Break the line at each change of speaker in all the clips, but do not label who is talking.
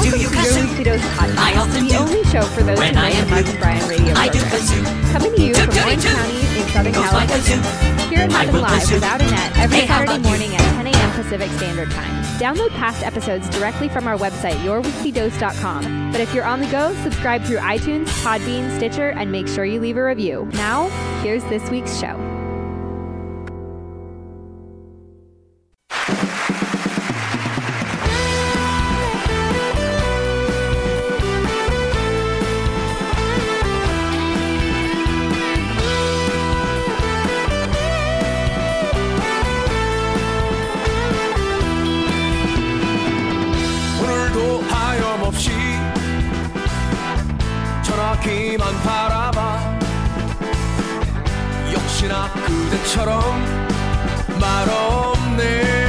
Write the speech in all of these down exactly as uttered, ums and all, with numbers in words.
Welcome to Your Weekly Dose Podcast, the only show for those who know the Mark and Brian radio program. Coming to you from Orange County in Southern California. Hear it happen live without a net every Saturday morning at ten a.m. Pacific Standard Time. Download past episodes directly from our website, your weekly dose dot com. But if you're on the go, subscribe through iTunes, Podbean, Stitcher, and make sure you leave a review. Now, here's this week's show.
전화기만 바라봐 역시나 그대처럼 말 없네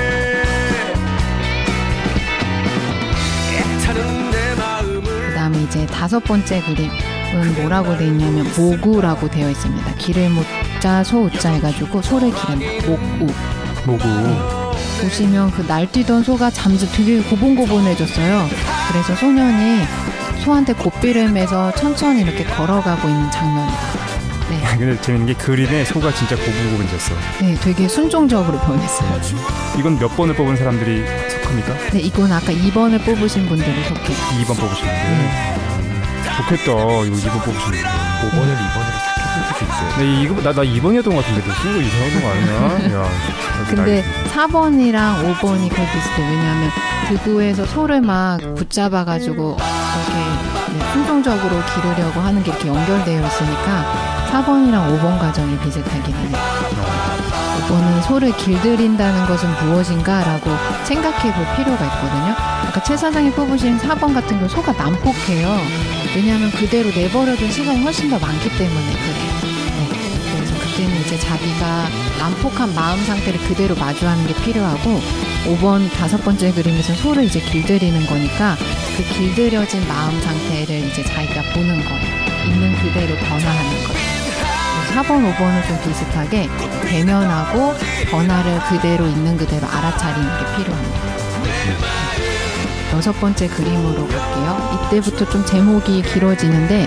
애타는 내 마음을
그 다음에 이제 다섯 번째 그림은 뭐라고 되어 있냐면 모구라고 되어 있습니다. 기를 못자 소우자 해가지고 소를 기른다. 모구
모구
보시면 그 날뛰던 소가 잠시 되게 고분고분해졌어요. 그래서 소년이 소한테 고삐를 매서 천천히 이렇게 걸어가고 있는 장면이다. 네.
근데 재밌는 게 그림에 소가 진짜 고분고분해졌어.
네, 되게 순종적으로 변했어요.
이건 몇 번을 뽑은 사람들이 속합니까?
네, 이건 아까 이 번을 뽑으신 분들이 속해요.
이 번 뽑으신 분들. 네. 좋겠다. 이거 이 번 뽑으신 분들.
오 번을 이 번으로 삭제할 수도 있어요.
네, 이거 나, 나 이 번이었던 것 같은데 너 쓴 거 이상한 거 아니야? 야,
근데 사 번이랑 오 번이 거의 비슷해. 왜냐하면 드구에서 소를 막 붙잡아가지고 이렇게 순종적으로 기르려고 하는 게 이렇게 연결되어 있으니까 사 번이랑 오 번 과정이 비슷하긴 해요. 오 번은 소를 길들인다는 것은 무엇인가 라고 생각해 볼 필요가 있거든요. 아까 최 사장이 뽑으신 사 번 같은 경우 소가 난폭해요. 왜냐하면 그대로 내버려둔 시간이 훨씬 더 많기 때문에 그래요. 네. 그래서 그때는 이제 자기가 난폭한 마음 상태를 그대로 마주하는 게 필요하고 오 번 다섯 번째 그림에서 소를 이제 길들이는 거니까 그 길들여진 마음 상태를 이제 자기가 보는 거예요. 있는 그대로 변화하는 거예요. 사 번, 오 번은 좀 비슷하게 대면하고 변화를 그대로 있는 그대로 알아차리는 게 필요합니다. 여섯 번째 그림으로 갈게요. 이때부터 좀 제목이 길어지는데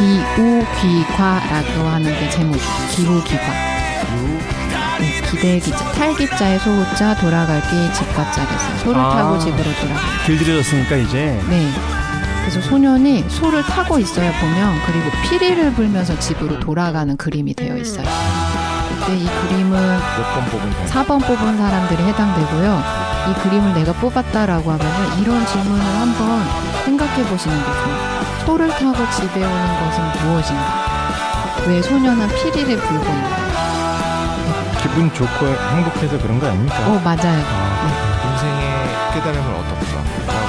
기우귀과라고 하는 게 제목이에요. 기우귀과. 네, 기대기자, 탈기자의 소우자, 돌아갈기 집가자에서 소를 아, 타고 집으로 돌아가요.
길들여졌으니까 이제.
네. 그래서 소년이 소를 타고 있어요 보면. 그리고 피리를 불면서 집으로 돌아가는 그림이 되어 있어요. 그때 이 그림은
몇 번 뽑은 사람?
사 번 뽑은 사람들이 해당되고요. 이 그림을 내가 뽑았다라고 하면 이런 질문을 한번 생각해 보시는 게 좋아요. 소를 타고 집에 오는 것은 무엇인가? 왜 소년은 피리를 불고 있는가?
기분 좋고 행복해서 그런 거 아닙니까?
어, 맞아요.
아, 네. 인생의 깨달음을 얻었어.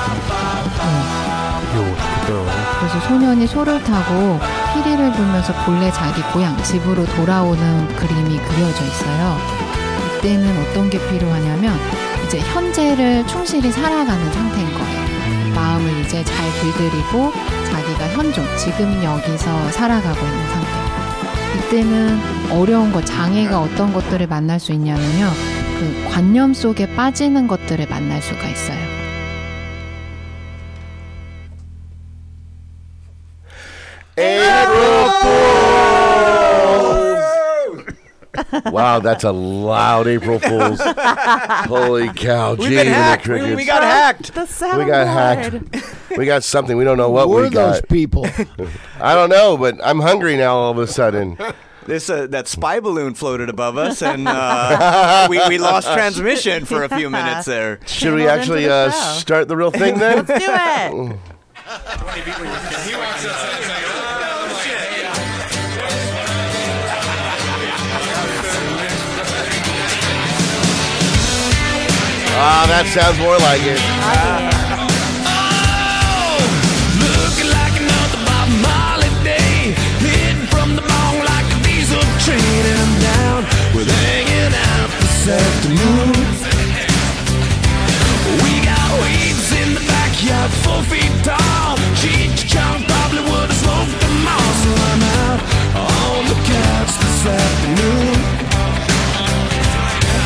네.
요, 좋겠다.
그래서 소년이 소를 타고 피리를 불면서 본래 자기 고향 집으로 돌아오는 그림이 그려져 있어요. 이때는 어떤 게 필요하냐면 이제 현재를 충실히 살아가는 상태인 거예요. 마음을 이제 잘 길들이고 자기가 현존, 지금 여기서 살아가고 있는 상태. 이때는 어려운 것, 장애가 어떤 것들을 만날 수 있냐면요. 그 관념 속에 빠지는 것들을 만날 수가 있어요.
Wow, that's a loud April Fool's. Holy cow.
We've been hacked. We, we got hacked.
The sound
We got hacked. We got something. We don't know what
Who
we
are
got.
those people?
I don't know, but I'm hungry now all of a sudden.
This uh, that spy balloon floated above us, and uh, we, we lost transmission for a few minutes there.
Should we actually uh, start the real thing then?
Let's do it.
Ah, that sounds more like it.
Oh, looking like another Bob Marley day, hidden from the ball like a diesel train, and I'm down with hanging out this afternoon. We got waves in the backyard, four feet tall. Cheech Chong probably would have smoked them all, so I'm out on the couch this afternoon.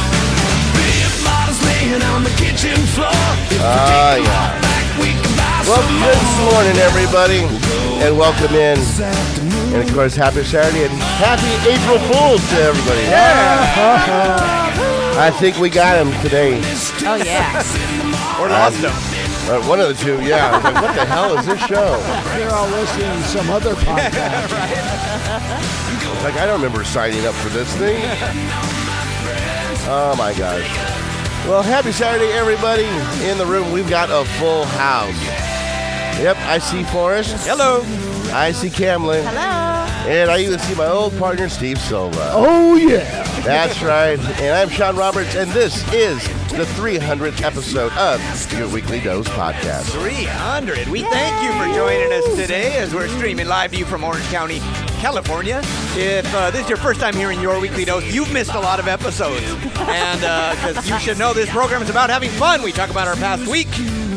On the kitchen floor.
Ah, yeah.
Back, we can buy
Well, good morning, everybody, and welcome in. And, of course, happy Saturday and happy April Fool's to everybody. Yeah! I think we got him today.
Oh, yeah.
Or lost him.
Uh, one of the two, yeah. I was like, what the hell is this show?
You're all listening to some other podcast.
It's like, I don't remember signing up for this thing. Oh, my gosh. Well, happy Saturday, everybody. In the room, we've got a full house. Yep, I see Forrest.
Hello.
I see Camlin.
Hello.
And I even see my old partner, Steve Silva.
Oh, yeah.
That's right. And I'm Sean Roberts, and this is the three hundredth episode of your Weekly Dose podcast.
three hundred. We thank you for joining us today as we're streaming live to you from Orange County, California. If uh, this is your first time hearing your Weekly Dose, you've missed a lot of episodes. And because uh, you should know this program is about having fun. We talk about our past week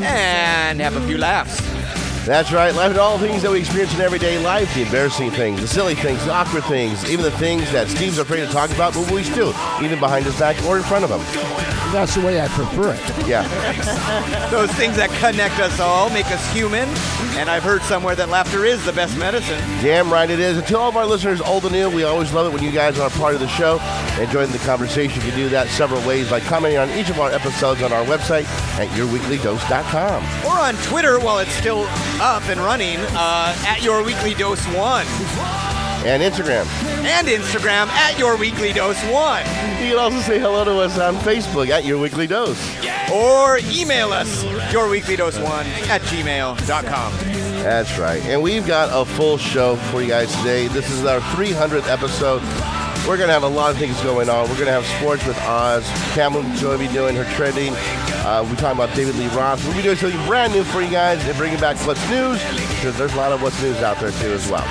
and have a few laughs.
That's right. Life and all the things that we experience in everyday life, the embarrassing things, the silly things, the awkward things, even the things that Steve's afraid to talk about, but we still, even behind his back or in front of him.
That's the way I prefer it.
Yeah.
Those things that connect us all, make us human. And I've heard somewhere that laughter is the best medicine.
Damn right it is. And to all of our listeners, old and new, we always love it when you guys are part of the show and join the conversation. You can do that several ways by commenting on each of our episodes on our website at your weekly dose dot com.
Or on Twitter while it's still up and running, uh, at Your Weekly Dose one.
And Instagram.
And Instagram at Your Weekly Dose one.
You can also say hello to us on Facebook at Your Weekly Dose.
Or email us, your weekly dose one at gmail dot com.
That's right. And we've got a full show for you guys today. This is our three hundredth episode. We're going to have a lot of things going on. We're going to have sports with Oz. Cameron's going to be doing her trending. Uh, we're talking about David Lee Roth. We're going to be doing something brand new for you guys and bringing back What's News, because there's a lot of What's News out there, too, as well.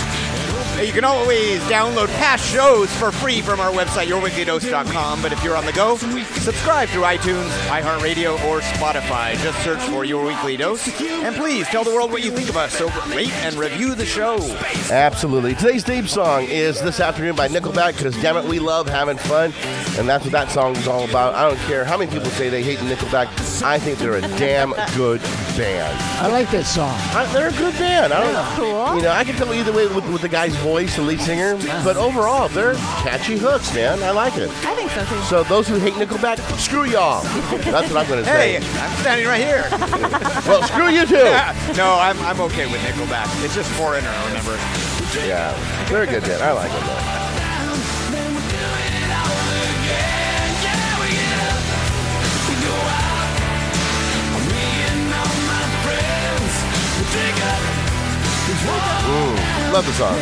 You can always download past shows for free from our website, your weekly dose dot com. But if you're on the go, subscribe through iTunes, iHeartRadio, or Spotify. Just search for Your Weekly Dose. And please tell the world what you think of us. So rate and review the show.
Absolutely. Today's theme song is This Afternoon by Nickelback, because damn it, we love having fun. And that's what that song is all about. I don't care how many people say they hate Nickelback. I think they're a damn good band.
I like that song.
I, they're a good band. I don't know.
Cool.
You know, I can tell either way with, with the guy's voice, the lead singer, but overall, they're catchy hooks, man. I like it.
I think so, too.
So those who hate Nickelback, screw y'all. That's what I'm going to say.
Hey, I'm standing right here.
Well, screw you too.
Yeah. No, I'm I'm okay with Nickelback. It's just Foreigner, remember?
Yeah, they're a good band. I like them, though. Ooh, love the song.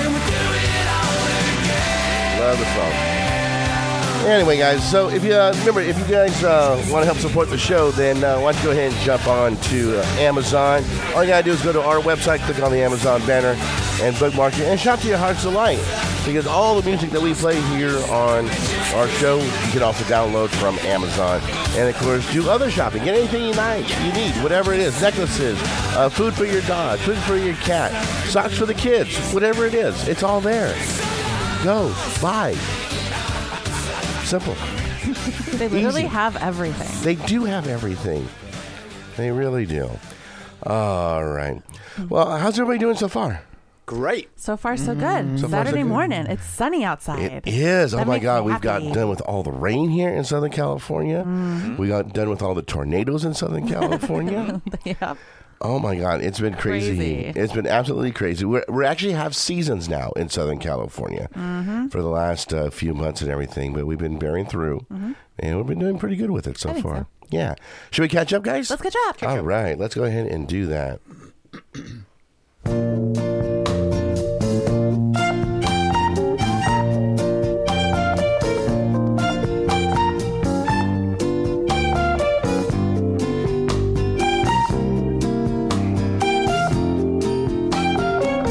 Love the song. Anyway, guys, so if you uh, remember, if you guys uh, want to help support the show, then uh, why don't you go ahead and jump on to uh, Amazon. All you got to do is go to our website, click on the Amazon banner, and bookmark it, and shop to your heart's delight. Because all the music that we play here on our show, you can also download from Amazon. And, of course, do other shopping. Get anything you like, you need, whatever it is. Necklaces, uh, food for your dog, food for your cat, socks for the kids, whatever it is. It's all there. Go, buy. Simple.
They literally
Easy.
have everything.
They do have everything. They really do. All right. Well, how's everybody doing so far?
Great.
So far, so good.
So far, so
Saturday
good.
morning. It's sunny outside.
It is. Oh
That
my
makes
God.
me
We've got
happy.
done with all the rain here in Southern California.
Mm-hmm.
We got done with all the tornadoes in Southern California.
Yep.
Oh my God. It's been crazy.
Crazy.
It's been absolutely crazy. We're, we actually have seasons now in Southern California
Mm-hmm.
for the last uh, few months and everything, but we've been bearing through
Mm-hmm.
and we've been doing pretty good with it so
I think
far.
so.
Yeah. Should we catch up, guys?
Let's catch up.
All right. Let's go ahead and do that.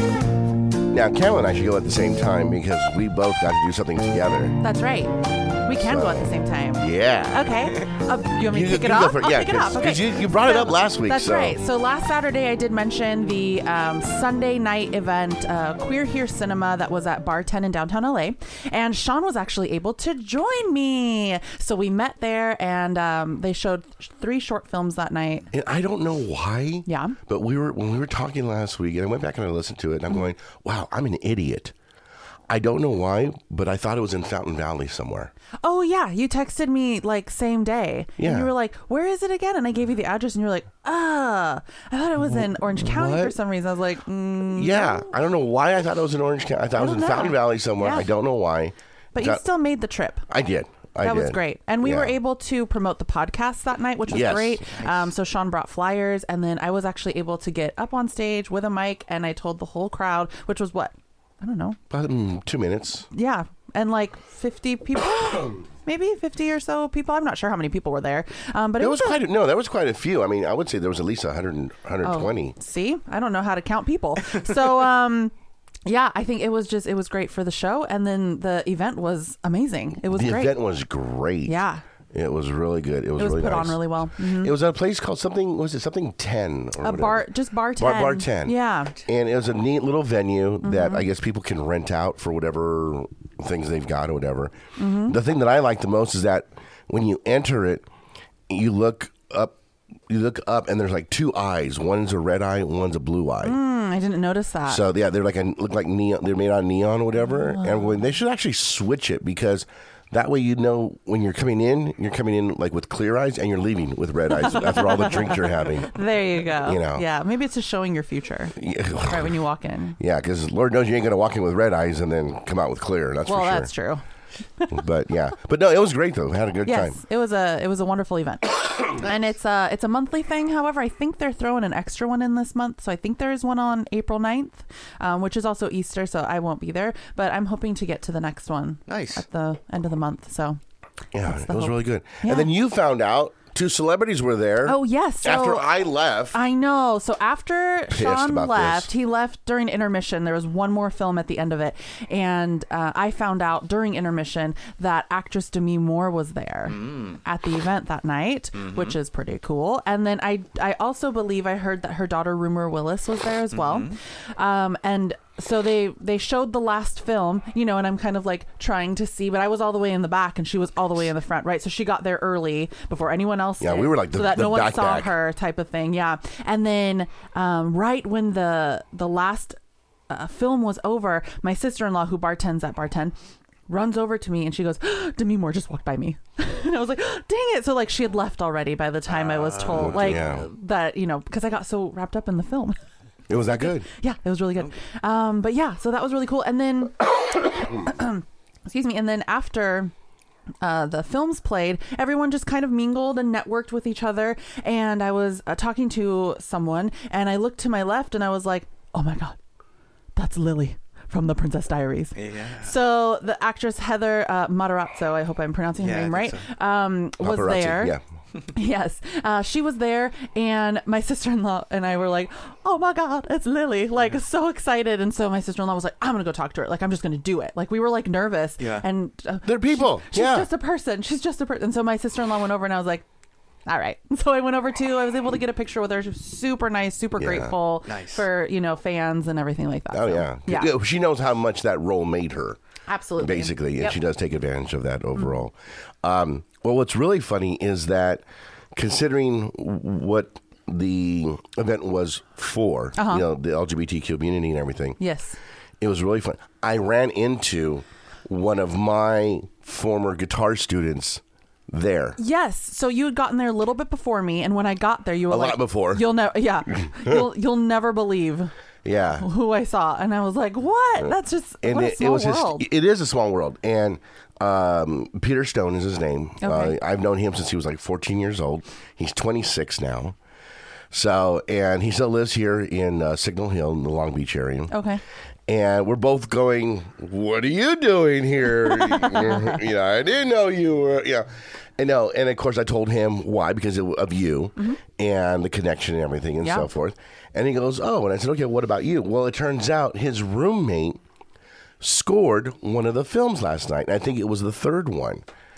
Now, Carol and I should go at the same time because we both got to do something together.
That's right. We we can
so-
go at the same time.
Yeah.
Okay. Uh, you want me
You-
to kick
you
it
go
off?
for it.
I'll
Yeah,
kick it off.
'cause-
Okay.
'cause you- you brought it up last week,
That's
so-
right. So last Saturday, I did mention the um, Sunday night event, uh, Queer Here Cinema, that was at Bar ten in downtown L A. And Sean was actually able to join me. So we met there, and um, they showed three short films that night.
And I don't know why.
Yeah.
But we were when we were talking last week, and I went back and I listened to it, and I'm going, "Wow, I'm an idiot." I don't know why, but I thought it was in Fountain Valley somewhere.
Oh, yeah. You texted me like same day.
Yeah.
And you were like, where is it again? And I gave you the address, and you were like, ah, I thought it was in Orange County
What?
for some reason. I was like, mm,
Yeah, I don't know why I thought it was in Orange County. I thought it was
don't
in
know.
Fountain Valley somewhere.
Yeah.
I don't know why.
But you
Got-
still made the trip.
I did. I
that
did.
was great. And we
Yeah.
were able to promote the podcast that night, which was
Yes.
great. Um, so Sean brought flyers, and then I was actually able to get up on stage with a mic, and I told the whole crowd, which was what? I don't know.
About mm, two minutes.
Yeah. And like fifty people, maybe fifty or so people. I'm not sure how many people were there. Um, but it
There was
a-
quite a, no. There was quite a few. I mean, I would say there was at least one hundred, one twenty.
Oh, see, I don't know how to count people. So, um, yeah, I think it was just it was great for the show, and then the event was amazing. It was
The
great.
event was great.
Yeah.
It was really good. It was,
It was
really
put
nice.
on really well. Mhm.
It was at a place called something. Was it something ten? Or
A
whatever.
bar, just bar ten.
Bar, bar ten.
Yeah.
And it was a neat little venue that
Mhm.
I guess people can rent out for whatever things they've got or whatever.
Mhm.
The thing that I like the most is that when you enter it, you look up. You look up and there's like two eyes. One's a red eye, one's a blue eye.
Mm, I didn't notice that.
So yeah, they're like a, look like neon. They're made out of neon or whatever.
Oh.
And when, they should actually switch it because that way you know when you're coming in, you're coming in like with clear eyes and you're leaving with red eyes after all the drinks you're having.
There you go.
You know.
Yeah, maybe it's just showing your future right when you walk in.
Yeah, because Lord knows you ain't gonna walk in with red eyes and then come out with clear. That's
well,
for sure.
that's true.
But yeah, but no, it was great though. We had a good
Yes,
time.
it was a it was a wonderful event, and it's a it's a monthly thing. However, I think they're throwing an extra one in this month, so I think there is one on April ninth, um, which is also Easter, so I won't be there. But I'm hoping to get to the next one.
Nice.
At the end of the month. So
Yeah,
that's
it
the
was
hope.
really good.
Yeah.
And then you found out two celebrities were there.
Oh yes. So
after I left.
I know. So after
Pissed
Sean
about
left,
this.
he left during intermission. There was one more film at the end of it, and uh, I found out during intermission that actress Demi Moore was there at the event that night, which is pretty cool. And then I, I also believe I heard that her daughter Rumor Willis was there as well, um, and. So they they showed the last film, you know, and I'm kind of like trying to see, but I was all the way in the back and she was all the way in the front, right? So she got there early before anyone else
Yeah,
did,
we were like the-
so that
the
no one
back
saw
back.
her type of thing. Yeah. And then um, right when the the last uh, film was over, my sister-in-law who bartends at Bar ten runs over to me and she goes, Demi Moore just walked by me. And I was like, dang it. So like she had left already by the time I was told like
yeah.
that, you know, because I got so wrapped up in the film.
It was that good.
Yeah, it was really good. Um, but yeah, so that was really cool. And then, excuse me, and then after uh, the films played, everyone just kind of mingled and networked with each other. And I was uh, talking to someone, and I looked to my left, and I was like, oh my God, that's Lily from The Princess Diaries.
Yeah.
So the actress Heather uh, Matarazzo, I hope I'm pronouncing her
Yeah, I
name
think
right, um, was
Paparazzi,
there.
yeah.
Yes, uh, she was there, and my sister-in-law and I were like, "Oh my God, it's Lily!" Like so excited, and so my sister-in-law was like, "I'm gonna go talk to her. Like I'm just gonna do it." Like we were like nervous,
Yeah.
And uh,
They're people.
She's, she's
Yeah.
just a person. She's just a person. And so my sister-in-law went over, and I was like, "All right." So I went over too. I was able to get a picture with her. She was super nice, super
Yeah.
grateful
Nice.
for you know fans and everything like that.
Oh
So,
yeah.
yeah,
She knows how much that role made her.
absolutely,
Basically, and
Yep.
she does take advantage of that overall. Um, well, what's really funny is that considering what the event was for,
Uh-huh.
you know, the L G B T Q community and everything,
Yes.
it was really fun. I ran into one of my former guitar students there.
Yes. So you had gotten there a little bit before me, and when I got there, you were
A
like,
lot before.
You'll never, yeah, you'll you'll never believe
Yeah.
who I saw, and I was like, "What? That's just
And
what a
it, it
small
was his,
world."
it is a small world. And um, Peter Stone is his name.
Okay.
Uh, I've known him since he was like fourteen years old. He's twenty-six now. So, and he still lives here in uh, Signal Hill in the Long Beach area.
Okay.
And we're both going, what are you doing here? you know, I didn't know you were, yeah. And no, and of course I told him why, because of, of you and the connection and everything and
Yeah.
so forth. And he goes, oh, and I said, okay, what about you? Well, it turns out his roommate scored one of the films last night. And I think it was the third one.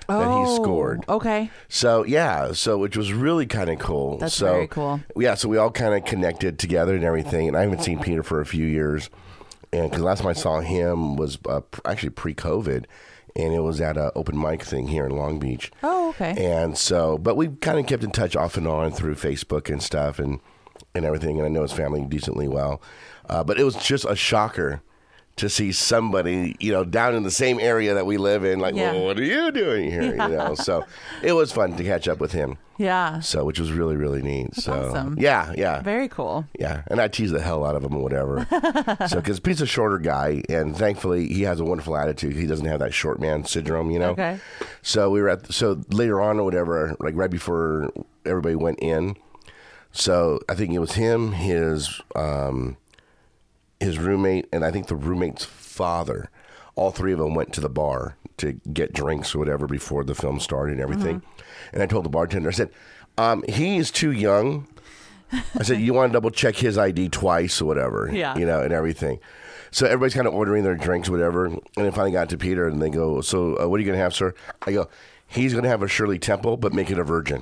Oh,
that he scored.
Okay.
So yeah, so which was really kind of cool.
That's
so,
very cool.
Yeah, so we all kind of connected together and everything. And I haven't seen Peter for a few years, and because last time I saw him was uh, actually pre-COVID, and it was at an open mic thing here in Long Beach.
Oh, okay.
And so, but we kind of kept in touch off and on through Facebook and stuff, and and everything. And I know his family decently well, uh, but it was just a shocker to see somebody, you know, down in the same area that we live in, like,
Yeah.
well, what are you doing here?
Yeah.
You know, so it was fun to catch up with him.
Yeah.
So, which was really, really neat.
That's
so,
awesome.
yeah, yeah,
Very cool.
yeah. And I tease the hell out of him or whatever. So, because Pete's a shorter guy, and thankfully he has a wonderful attitude. He doesn't have that short man syndrome, you know.
Okay.
So we were at so later on or whatever, like right before everybody went in. So I think it was him, his um, his roommate, and I think the roommate's father. All three of them went to the bar to get drinks or whatever before the film started and everything.
Mm-hmm.
And I told the bartender, I said, um, he is too young. I said, you want to double check his I D twice or whatever,
Yeah.
you know, and everything. So everybody's kind of ordering their drinks or whatever. And then finally got to Peter, and they go, so uh, what are you going to have, sir? I go, he's going to have a Shirley Temple, but make it a virgin.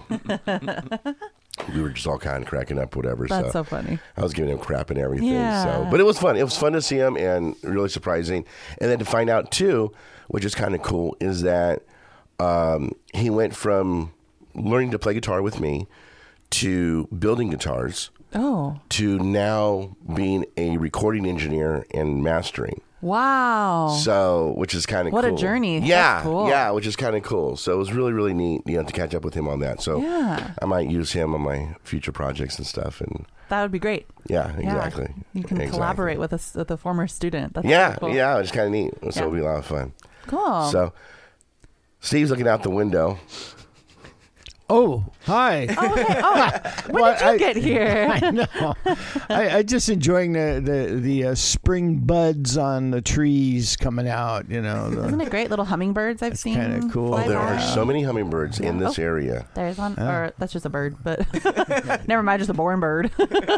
We were just all kind of cracking up, whatever.
That's
so
so funny.
I was giving him crap and everything.
Yeah.
So, but it was fun. It was fun to see him and really surprising. And then to find out too, which is kind of cool, is that um, he went from learning to play guitar with me to building guitars
Oh.
to now being a recording engineer and mastering.
Wow.
So, which is kind of
What
cool.
a journey.
Yeah,
That's cool.
yeah, which is kind of cool. So it was really, really neat, you know, to catch up with him on that. So
Yeah.
I might use him on my future projects and stuff. And
That would be great.
yeah,
Yeah.
exactly.
You can
Exactly.
collaborate with a, s- with a former student. That's
Yeah,
really cool.
yeah, it's kind of neat. So
Yeah.
it'll be a lot of fun.
Cool.
So Steve's looking out the window.
Oh, hi.
Oh, okay. Oh, when
Well,
did you
I-
get here?
I know. I, I just enjoying the the the uh, spring buds on the trees coming out. You know, the,
Isn't it great? Little hummingbirds I've seen.
kinda cool.
fly
Oh, there
by.
are so many hummingbirds in this
Oh.
area.
There's one, or that's just a bird, but never mind, just a boring bird.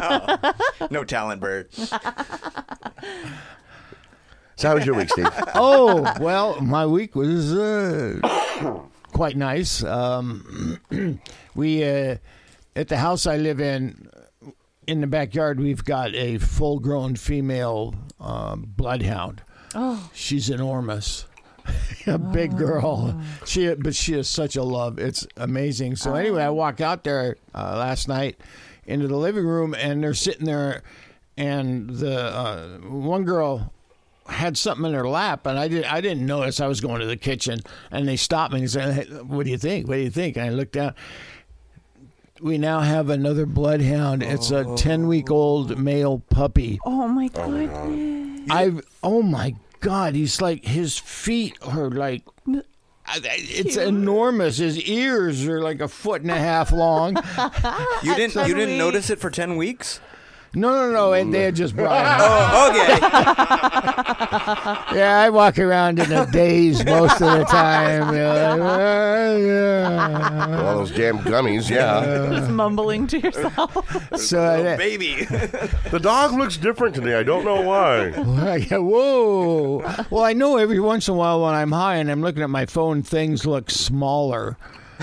No talent bird.
So how was your week, Steve?
oh well, my week was uh, quite nice. Um, we uh, at the house I live in, in the backyard, we've got a full-grown female um, bloodhound.
Oh,
She's enormous. A big girl. She, but she is such a love. It's amazing. So anyway, I walk out there uh, last night into the living room, and they're sitting there, and the uh, one girl had something in her lap, and I did I didn't notice. I was going to the kitchen, and they stopped me and said, "Hey, what do you think? What do you think?" And I looked down. We now have another bloodhound. It's a ten-week-old male puppy.
oh my goodness.
I've oh my god, he's like his feet are like I- I- it's enormous. His ears are like a foot and a half long.
You didn't you didn't
Sweet.
notice it for ten weeks?
No, no, no, and they had just brought him.
Oh, okay.
Yeah, I walk around in a daze most of the time. Yeah, uh, yeah.
All those damn gummies, yeah.
Just mumbling to yourself.
So
Little
I,
baby.
The dog looks different today. I don't know why.
I go, whoa. Well, I know every once in a while when I'm high and I'm looking at my phone, things look smaller.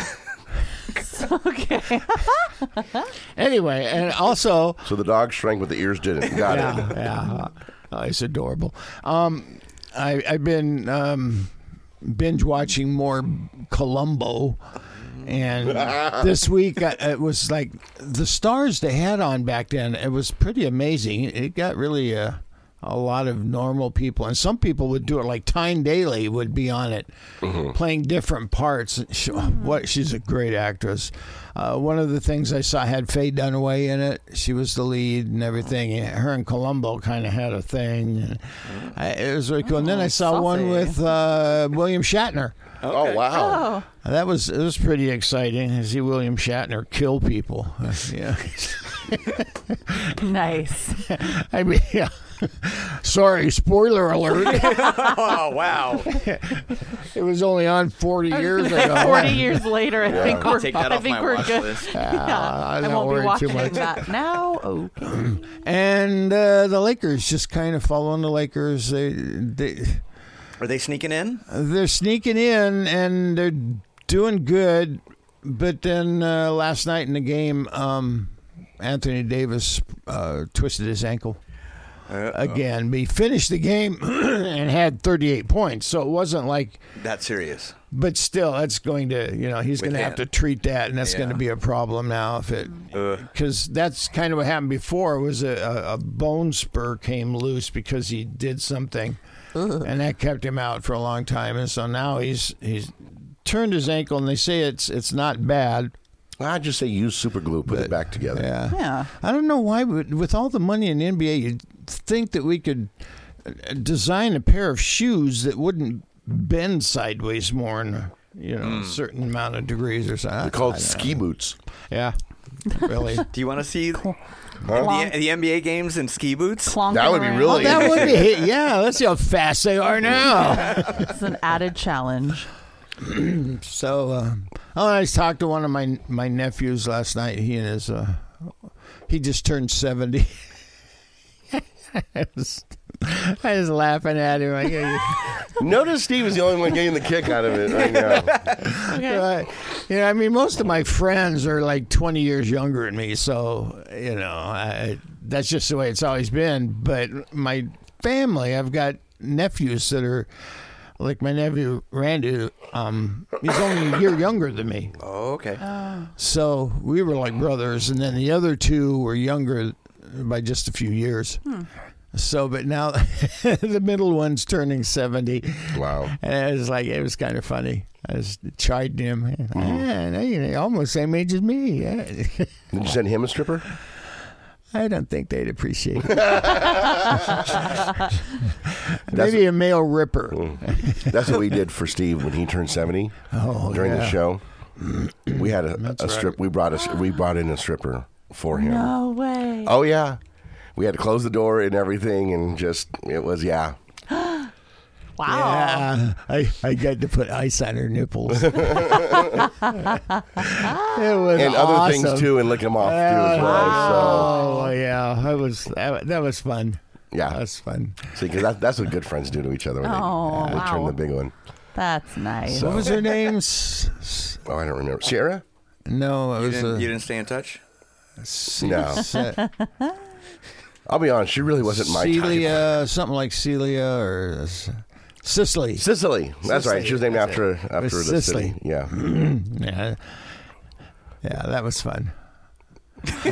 Okay.
Anyway, and also,
So the dog shrank, but the ears didn't. Got
yeah,
it.
yeah, oh, it's adorable. Um, I, I've been um, binge watching more Columbo, and this week uh, it was like the stars they had on back then. It was pretty amazing. It got really uh, a lot of normal people, and some people would do it. Like Tyne Daly would be on it, playing different parts. She, what she's a great actress. Uh, one of the things I saw had Faye Dunaway in it. She was the lead and everything. Her and Columbo kind of had a thing. I, it was really cool. And then I saw one
saucy.
with uh, William Shatner.
Oh, wow.
Oh,
That was it was pretty exciting to see William Shatner kill people. Uh, yeah,
nice.
I mean, yeah. Sorry, spoiler alert.
Oh, wow.
It was only on forty years ago.
Forty years later, I think
I'll
we're.
take that
I
off
think
my
we're
watch
good.
list.
Yeah,
I
I
don't
won't
worry
be
too
watching
much.
that now. Okay.
And uh, the Lakers, just kind of following the Lakers. They, they
Are they sneaking in?
they're sneaking in, and they're doing good, but then uh, last night in the game, um, Anthony Davis uh, twisted his ankle. Uh-oh. Again, he finished the game and had thirty-eight points, so it wasn't like
that serious.
But still, that's going to, you know, he's going to have to treat that, and that's yeah. going to be a problem now if it, because uh. that's kind of what happened before. Was a, a, a bone spur came loose because he did something, uh. and that kept him out for a long time, and so now he's he's turned his ankle, and they say it's it's not bad.
I'd just say use super glue, put but, it back together.
Yeah.
yeah.
I don't know why, but with all the money in the N B A, you'd think that we could design a pair of shoes that wouldn't bend sideways more in a, you know, mm. a certain amount of degrees or something.
They're called ski know. boots.
Yeah. Really.
Do you want to see huh? the, the N B A games in ski boots?
Clonking that would be really
oh, that would be, yeah, let's see how fast they are now.
It's an added challenge.
So, uh, oh, I talked to one of my my nephews last night. He and his, uh, he just turned seventy. I, was, I was laughing at him. I,
Notice Steve is the only one getting the kick out of it right now.
Okay. Uh, you know, I mean, most of my friends are like twenty years younger than me, so you know, I, that's just the way it's always been. But my family, I've got nephews that are. Like my nephew Randy, um, he's only a year younger than me.
Oh, okay.
Oh.
So we were like brothers, and then the other two were younger by just a few years.
Hmm.
So, but now the middle one's turning seventy.
Wow!
And it was like it was kind of funny. I was chiding him. Mm-hmm. Yeah, you're almost the same age as me. Yeah.
Did you send him a stripper?
I don't think they'd appreciate it. Maybe a male ripper.
That's what we did for Steve when he turned seventy.
Oh,
during
yeah.
the show, we had a, a strip. Right. We brought a we brought in a stripper for him.
No way.
Oh yeah, we had to close the door and everything, and just it was yeah.
Wow.
Yeah, I, I got to put ice on her nipples. It was
and
awesome.
other things too, and lick them off too as well.
Wow. So. Oh yeah, that was that, that was fun.
Yeah,
that was fun.
See, because that, that's what good friends do to each other when
oh,
they, they
wow.
turn the big one.
That's nice.
So. What was her name?
Oh, I don't remember. Sierra?
No, it
you
was.
Didn't,
a,
you didn't stay in touch.
No. I'll be honest. She really wasn't my type.
Celia, something like Celia or. Sicily.
Sicily. That's
Sicily.
right. She was named
That's
after
it.
after the
Sicily.
city. Yeah.
yeah. Yeah, that was fun.
Okay.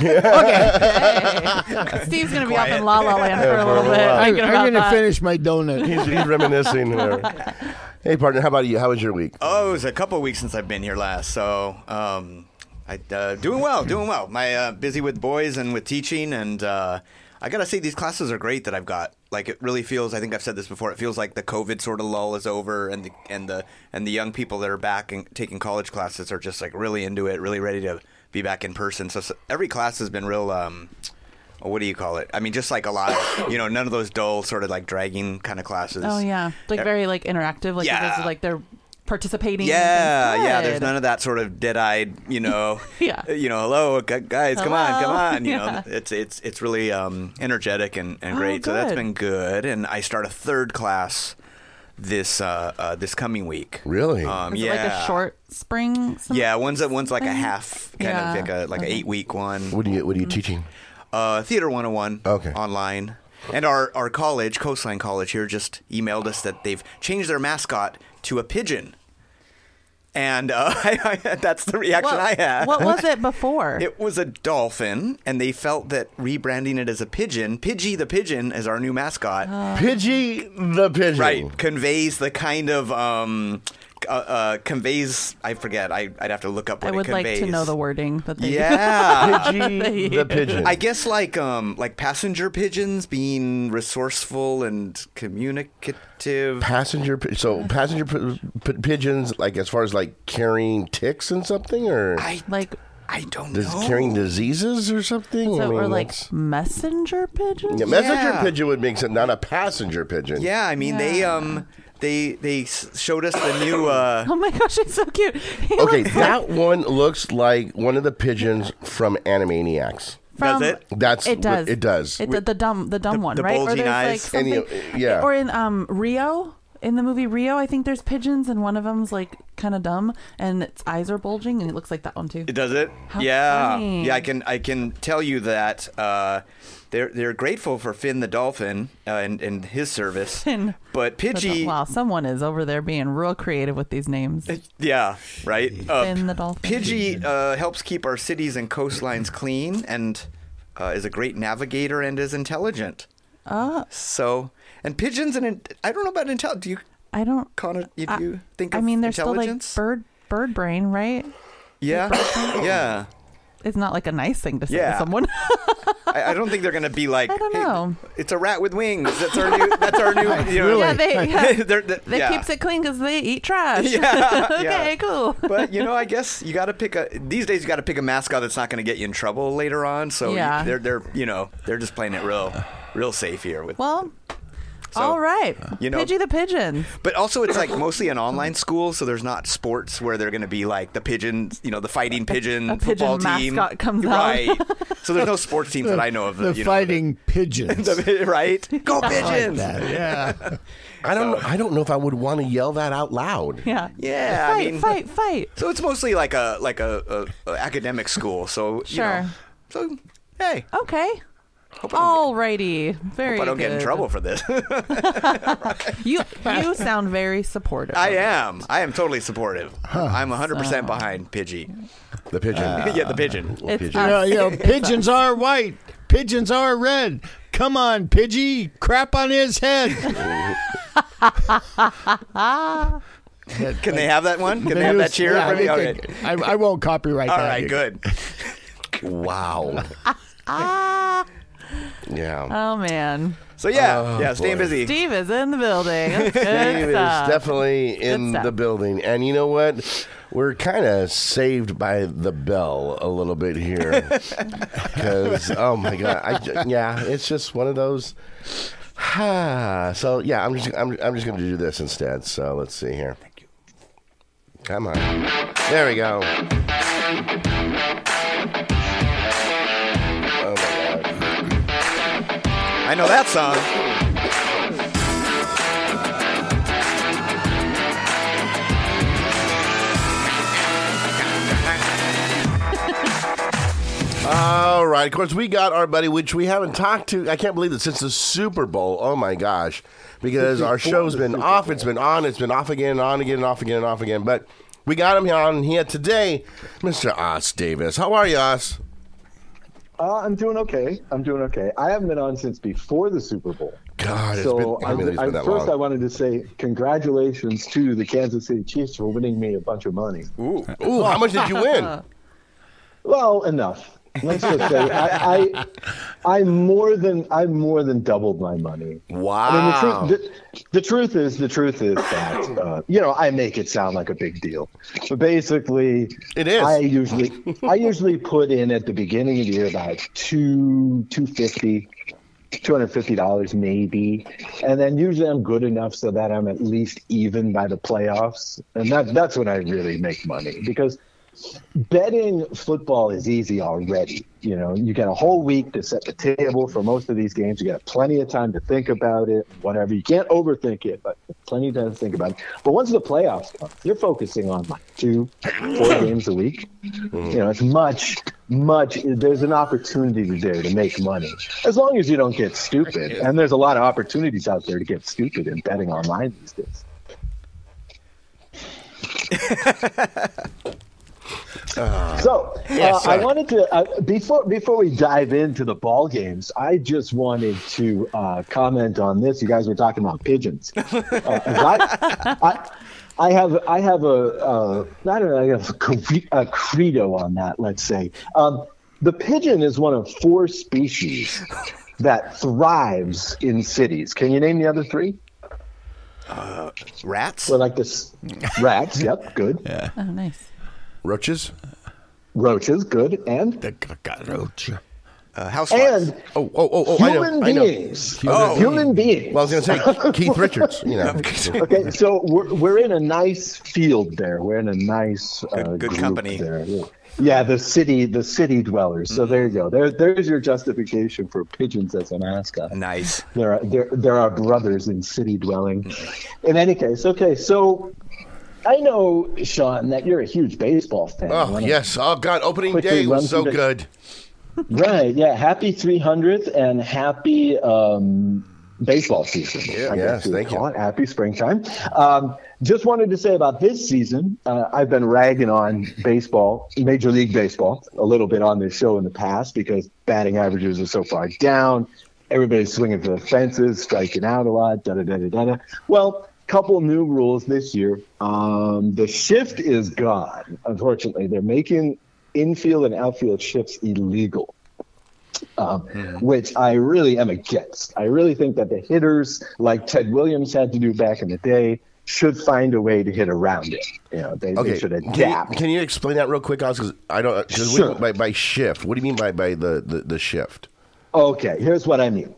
Steve's going to be up in La La Land for a little bit.
I'm, I'm going to
that.
finish my donut.
He's, he's reminiscing. Hey, partner, how about you? How was your week?
Oh, it was a couple of weeks since I've been here last, so um, I uh, doing well, doing well. My uh, busy with boys and with teaching, and uh, I gotta say these classes are great that I've got. Like it really feels. I think I've said this before. It feels like the COVID sort of lull is over, and the and the and the young people that are back and taking college classes are just like really into it, really ready to be back in person. So, so every class has been real. Um, what do you call it? I mean, just like a lot of, you know, none of those dull sort of like dragging kind of classes.
Oh yeah, like very like interactive. Like
yeah.
you guys, like they're participating.
Yeah,
in
yeah. There's none of that sort of dead-eyed, you know.
yeah.
You know, hello guys, come
hello.
on, come on. You
yeah.
know, it's it's it's really um, energetic and, and
oh,
great.
good.
So that's been good. And I start a third class this uh, uh, this coming week.
Really?
Um,
Is
yeah.
it like a short spring?
Yeah, one's a, one's like a half, kind
yeah.
of like a like
okay.
an eight week one.
What are you What are you teaching?
Uh, Theater one oh one.
Okay.
Online. And our, our college, Coastline College here, just emailed us that they've changed their mascot to a pigeon. And uh, I, I, that's the reaction
what,
I had.
What was it before?
It was a dolphin, and they felt that rebranding it as a pigeon, Pidgey the pigeon as our new mascot.
Uh,
Pidgey the pigeon.
Right. Conveys the kind of... Um, Uh, uh, conveys, I forget. I, I'd have to look up what
I would
it conveys.
like to know the wording that they
Yeah,
Pidgey the pigeon.
I guess like um like passenger pigeons being resourceful and communicative.
Passenger, so passenger p- p- pigeons, like as far as like carrying ticks and something, or
I
like
I don't
does
know.
carrying diseases or something.
so
I mean,
or like
that's-
messenger pigeons.
yeah, messenger
Yeah.
pigeon would make sense, not a passenger pigeon.
Yeah, I mean
Yeah.
they um they they s- showed us the new. Uh,
Oh my gosh, it's so cute. He
Okay,
looks
that
like,
one looks like one of the pigeons from Animaniacs.
from,
Does it?
That's
It does.
It does.
It, the, the dumb, the dumb
The-
one,
the
right?
bulging
or there's
eyes.
like
And
something,
the- yeah.
Or in um Rio. in the movie Rio, I think there's pigeons, and one of them's like kind of dumb, and its eyes are bulging, and it looks like that one too.
It does it?
How
yeah,
funny.
yeah. I can I can tell you that uh, they're they're grateful for Finn the dolphin uh, and and his service.
Finn.
But Pidgey,
Wow, someone is over there being real creative with these names.
yeah, right. Uh,
Finn the dolphin.
Pidgey uh, helps keep our cities and coastlines clean, and uh, is a great navigator and is intelligent.
Uh,
So, and pigeons and I don't know about intelligence. Do you,
I don't.
Connor, you,
I,
you think of
I mean, there's still like
intelligence?
bird bird brain, right?
yeah, yeah.
It's not like a nice thing to say
Yeah.
to someone.
I, I don't think they're going to be like,
I don't
hey,
know.
it's a rat with wings. That's our new. That's our new. You know,
Yeah, they yeah,
they're- they're-
they
yeah.
keeps it clean because they eat trash.
Yeah,
okay,
yeah.
cool.
But you know, I guess you got to pick a. These days, you got to pick a mascot that's not going to get you in trouble later on. So
Yeah.
you, they're they're you know they're just playing it real real safe here with.
Well,
So,
all right.
you know-
Pidgey the pigeon.
But also, it's like mostly an online school, so there's not sports where they're going to be like the pigeons, you know, the fighting pigeon
A pigeon
football team,
mascot comes out.
right? So there's no sports teams that I know of.
The
you
fighting pigeons.
know, the- right? Go
Like
pigeons!
that, yeah.
I don't. I don't know if I would want to yell that out loud.
Yeah.
Yeah,
Fight,
I mean,
fight, fight.
so it's mostly like a like a, a, a academic school. So you know,
Sure.
so hey,
Okay.
hope I don't,
Alrighty. Very
hope I don't get in
good.
trouble for this.
You you sound very supportive.
I am. I am totally supportive. I'm one hundred percent behind Pidgey.
The pigeon.
yeah, the pigeon.
It's
pigeon.
us.
You know, you know, pigeons are white. Pigeons are red. Come on, Pidgey. Crap on his head.
Can they have that one? Can they have that cheer?
Yeah,
for me?
they
Okay.
can- I, I won't copyright
All
that.
right, good.
Wow. Yeah.
Oh man.
So yeah,
Oh,
yeah, staying
boy.
busy.
Steve is in the building. That's good
Steve is
stuff.
definitely in
stuff.
the building. And you know what? We're kind of saved by the bell a little bit here. Because, oh my God. I, ju- yeah, it's just one of those. So, yeah, I'm just, I'm, I'm just going to do this instead. So, let's see here. Thank you. Come on. There we go. Oh my God.
I know that song.
All right. Of course, we got our buddy, which we haven't talked to. I can't believe it since the Super Bowl. Oh my gosh, because our show's been off. It's been on. It's been off again, on again, and off again, and off again. But we got him on here today, Mister Os Davis. How are you, Os?
Uh, I'm doing okay. I'm doing okay. I haven't been on since before the Super Bowl.
God, it's
so
been, I
I,
mean, it's
I,
been that
first,
long.
I wanted to say congratulations to the Kansas City Chiefs for winning me a bunch of money.
Ooh.
Ooh, how much did you win?
Well, enough. Let's just say I, I, I more than I more than doubled my money.
Wow.
I mean, the, truth, the, the truth is, the truth is that uh, you know I make it sound like a big deal, but basically,
It is.
I usually I usually put in at the beginning of the year about two two fifty. two hundred fifty dollars maybe, and then usually I'm good enough so that I'm at least even by the playoffs, and that that's when I really make money, because betting football is easy already. You know, you get a whole week to set the table for most of these games. You got plenty of time to think about it, whatever. You can't overthink it, but plenty of time to think about it. But once the playoffs come, you're focusing on like two, four games a week. You know, it's much, much, there's an opportunity there to make money, as long as you don't get stupid. And there's a lot of opportunities out there to get stupid in betting online these days.
Uh,
So uh,
Yes,
I
sir.
wanted to uh, before before we dive into the ball games, I just wanted to uh, comment on this. You guys were talking about pigeons. Uh, I, I, I have I have a uh, I don't know I have a, cre- a credo on that. Let's say um, the pigeon is one of four species that thrives in cities. Can you name the other three?
Uh, rats?
Well, like this, rats. Yep, good.
Yeah.
Oh, nice.
Roaches?
Roaches, good, and
The cockroach.
Uh, houseflies.
and
Oh, oh, oh, oh, I know.
human
I know.
beings.
Oh.
Human beings.
Well, I was going to say Keith Richards, you know.
Okay, so we're we're in a nice field there. We're in a nice uh,
Good- good
group
company.
there. Yeah, the city, the city dwellers. So there you go. There, there's your justification for pigeons as a mascot.
Nice.
There are there, there are brothers in city dwelling. In any case, okay. So I know, Sean, that you're a huge baseball fan.
Oh yes. Oh God, opening
quickly
day
run
was so
through the-
good.
Right. Yeah. Happy three hundredth and happy um, baseball season.
Yeah,
I
yes,
guess we
thank
call
you.
it. Happy springtime. Um, just wanted to say about this season, uh, I've been ragging on baseball, Major League Baseball, a little bit on this show in the past because batting averages are so far down. Everybody's swinging for the fences, striking out a lot, da da da da da. da. Well, couple new rules this year. Um, the shift is gone. Unfortunately, they're making infield and outfield shifts illegal. Um,
Mm-hmm.
which I really am against. I really think that the hitters, like Ted Williams had to do back in the day, should find a way to hit around it. You know, they,
Okay,
they should
can you,
adapt.
can you explain that real quick, Oz? Because I don't. Cause
Sure.
what, by, by shift, what do you mean by by the, the, the shift?
Okay, here's what I mean.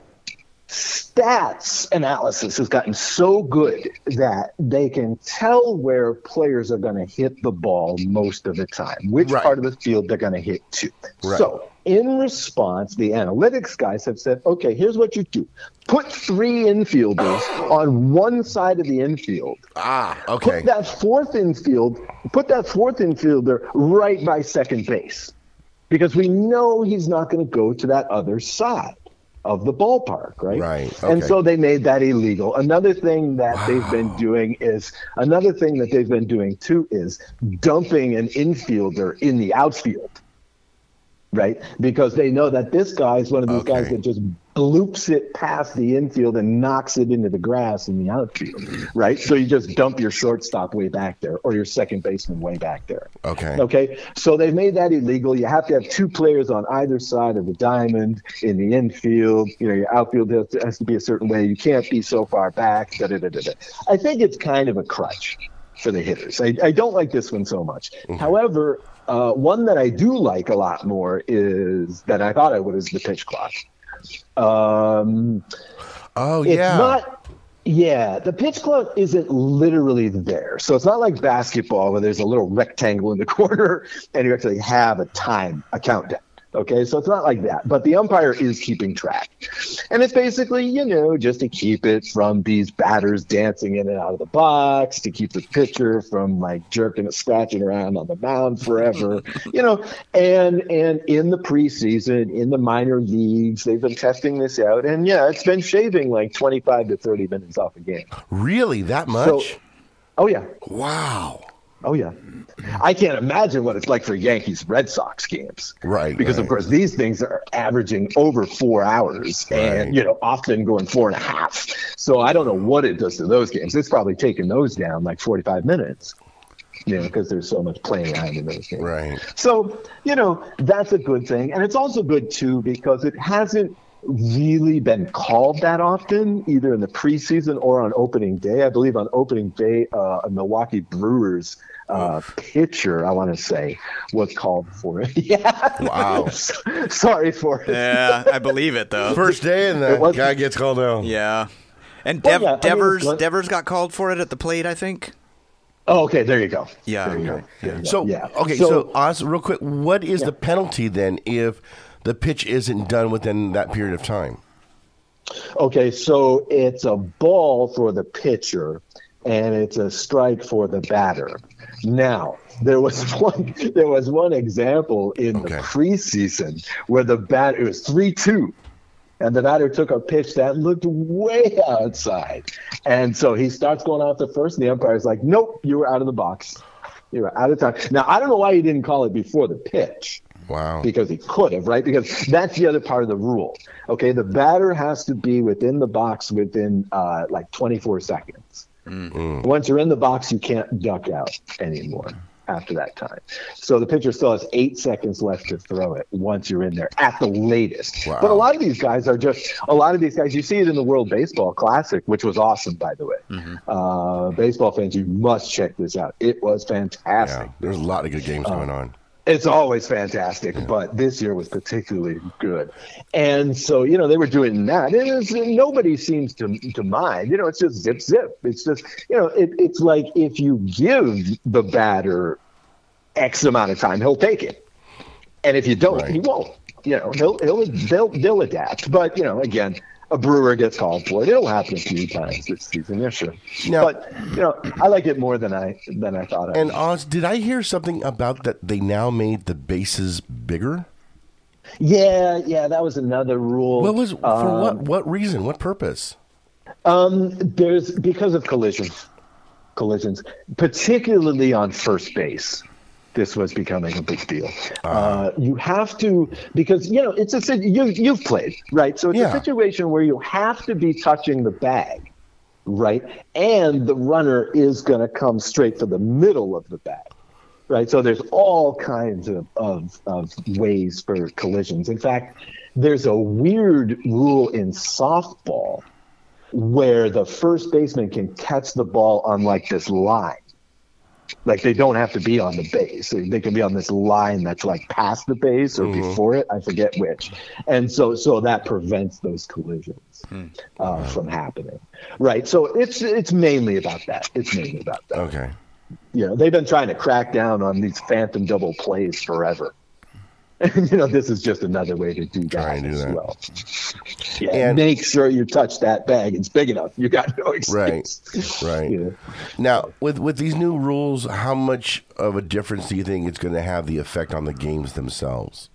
Stats analysis has gotten so good that they can tell where players are going to hit the ball most of the time, which
Right.
part of the field they're going to hit to.
Right.
So, in response, the analytics guys have said, okay, here's what you do. Put three infielders on one side of the infield.
Ah, okay.
Put that fourth infield, put that fourth infielder right by second base. Because we know he's not going to go to that other side of the ballpark, right?
Right,
And
okay.
so they made that illegal. Another thing that they've been doing is another thing that they've been doing too is dumping an infielder in the outfield. Right? Because they know that this guy is one of these guys
Okay.
that just bloops it past the infield and knocks it into the grass in the outfield. Right? So you just dump your shortstop way back there or your second baseman way back there.
Okay.
Okay. So they've made that illegal. You have to have two players on either side of the diamond in the infield. You know, your outfield has to, has to be a certain way. You can't be so far back. Da, da, da, da, da. I think it's kind of a crutch for the hitters. I, I don't like this one so much. However, uh, one that I do like a lot more is that I thought I would is the pitch clock. Um,
Oh
it's
yeah.
not. Yeah, the pitch clock isn't literally there. So it's not like basketball where there's a little rectangle in the corner and you actually have a time, a countdown. Okay, so it's not like that. But the umpire is keeping track. And it's basically, you know, just to keep it from these batters dancing in and out of the box, to keep the pitcher from like jerking and scratching around on the mound forever, you know. And and in the preseason, in the minor leagues, they've been testing this out. And yeah, it's been shaving like twenty-five to thirty minutes off a game.
Really, that much?
So, oh, yeah.
Wow.
Oh, yeah. I can't imagine what it's like for Yankees Red Sox games.
Right.
Because,
right.
of course, these things are averaging over four hours and,
Right.
you know, often going four and a half. So I don't know what it does to those games. It's probably taking those down like forty-five minutes, you know, because there's so much playing around in those games.
Right.
So, you know, that's a good thing. And it's also good, too, because it hasn't really been called that often, either in the preseason or on opening day. I believe on opening day, uh, a Milwaukee Brewers uh, pitcher, I want to say, was called for it. Yeah.
Wow.
Sorry for it.
Yeah, I believe it though.
First day and the
It wasn't-
guy gets called out.
Yeah. And
Well,
Dev-
yeah, I mean,
Devers,
it's-
Devers got called for it at the plate, I think.
Oh, okay. There you go.
Yeah.
There you go. There you go.
So
yeah.
okay,
So-
so, Oz, real quick, what is
Yeah.
the penalty then if the pitch isn't done within that period of time?
Okay, so it's a ball for the pitcher, and it's a strike for the batter. Now, there was one. There was one example in
Okay.
the preseason where the bat it was three two, and the batter took a pitch that looked way outside, and so he starts going out the first, and the umpire's like, "Nope, you were out of the box. You were out of time." Now, I don't know why he didn't call it before the pitch.
Wow.
Because he could have, right? Because that's the other part of the rule. Okay, the batter has to be within the box within uh, like twenty-four seconds.
Mm.
Once you're in the box, you can't duck out anymore after that time. So the pitcher still has eight seconds left to throw it once you're in there at the latest.
Wow.
But a lot of these guys are just, a lot of these guys, you see it in the World Baseball Classic, which was awesome, by the way.
Mm-hmm.
Uh, baseball fans, you must check this out. It was fantastic.
Yeah, there's a lot of good games
Uh,
going on.
It's always fantastic, but this year was particularly good. And so, you know, they were doing that. And it's, nobody seems to to mind. You know, it's just zip, zip. It's just, you know, it, it's like if you give the batter X amount of time, he'll take it. And if you don't,
Right.
he won't. You know, he'll, he'll they'll they'll adapt. But you know, again, a brewer gets called for it. It'll happen a few times this season, yeah, sure.
Now-
but you know, I like it more than I than I thought. I
And
would.
Oz, did I hear something about that they now made the bases bigger?
Yeah, yeah, that was another rule.
What was for
Um,
what what reason? What purpose?
Um, there's because of collisions, collisions, particularly on first base. This was becoming a big deal. Uh, you have to because you know it's a you you've played right, so it's
Yeah.
a situation where you have to be touching the bag, right, and the runner is going to come straight for the middle of the bag. Right, so there's all kinds of, of, of ways for collisions. In fact, there's a weird rule in softball where the first baseman can catch the ball on like this line. Like they don't have to be on the base. They they can be on this line that's like past the base or before it. I forget which. And so so that prevents those collisions uh, from happening. Right. So it's it's mainly about that. It's mainly about that.
Okay.
You know, they've been trying to crack down on these phantom double plays forever. And, you know, this is just another way to do that,
Try and do
as
that.
well. Yeah,
And-
make sure you touch that bag. It's big enough. You got no excuse.
Right, right.
You know?
Now, with with these new rules, how much of a difference do you think it's going to have the effect on the games themselves?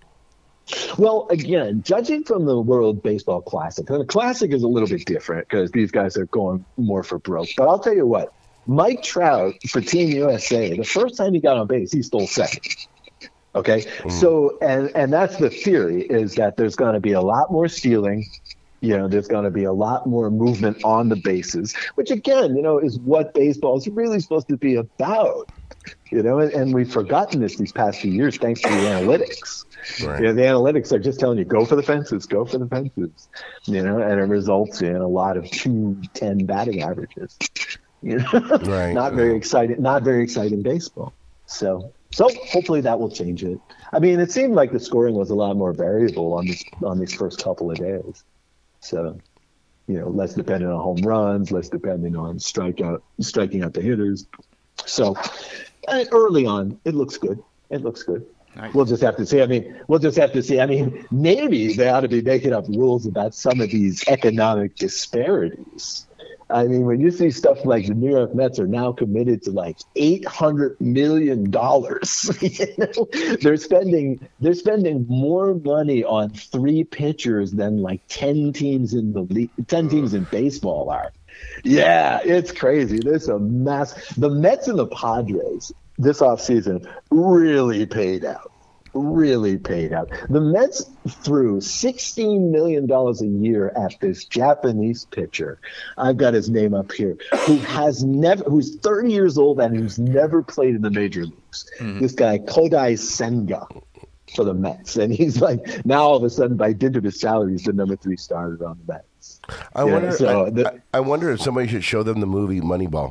Well, again, judging from the World Baseball Classic, and the Classic is a little bit different because these guys are going more for broke. But I'll tell you what, Mike Trout for Team U S A, the first time he got on base, he stole second. Okay, so and and that's the theory is that there's going to be a lot more stealing. You know, there's going to be a lot more movement on the bases, which again, you know, is what baseball is really supposed to be about. You know, and, and we've forgotten this these past few years thanks to the analytics.
Right.
You know, the analytics are just telling you go for the fences, go for the fences. You know, and it results in a lot of two ten batting averages. You know,
Right.
not very exciting, not very exciting baseball. So, so hopefully that will change it. I mean, it seemed like the scoring was a lot more variable on this on these first couple of days. So, you know, less dependent on home runs, less dependent on strikeout, striking out the hitters. So, uh, early on, it looks good. It looks good.
Nice.
We'll just have to see. I mean, we'll just have to see. I mean, maybe they ought to be making up rules about some of these economic disparities. I mean, when you see stuff like the New York Mets are now committed to like eight hundred million dollars, you know, they're spending they're spending more money on three pitchers than like ten teams in the league, ten teams in baseball are. Yeah, it's crazy. There's a mass. The Mets and the Padres this offseason really paid out. Really paid out. The Mets threw sixteen million dollars a year at this Japanese pitcher. I've got his name up here, who has never, who's thirty years old and who's never played in the major leagues. Mm-hmm. This guy, Kodai Senga, for the Mets. And he's like, now all of a sudden, by dint of his salary, he's the number three starter on the Mets.
I
Yeah,
wonder.
so
I,
the-
I, I wonder if somebody should show them the movie Moneyball.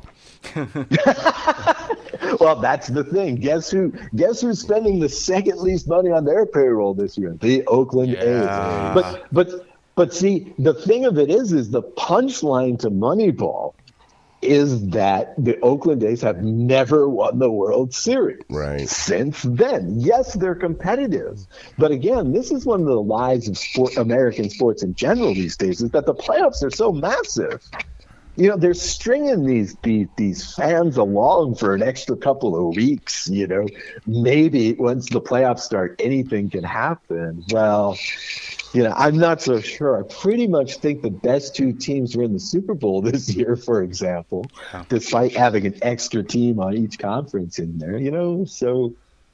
Well, that's the thing. Guess who? Guess who's spending the second least money on their payroll this year? The Oakland
Yeah.
A's. But but but see, the thing of it is, is the punchline to Moneyball is that the Oakland A's have never won the World Series
Right.
since then. Yes, they're competitive, but again, this is one of the lies of sport, American sports in general these days, is that the playoffs are so massive. You know, they're stringing these, these these fans along for an extra couple of weeks. You know, maybe once the playoffs start, anything can happen. Well, you know, I'm not so sure. I pretty much think the best two teams were in the Super Bowl this year, for example, despite having an extra team on each conference in there. You know, so.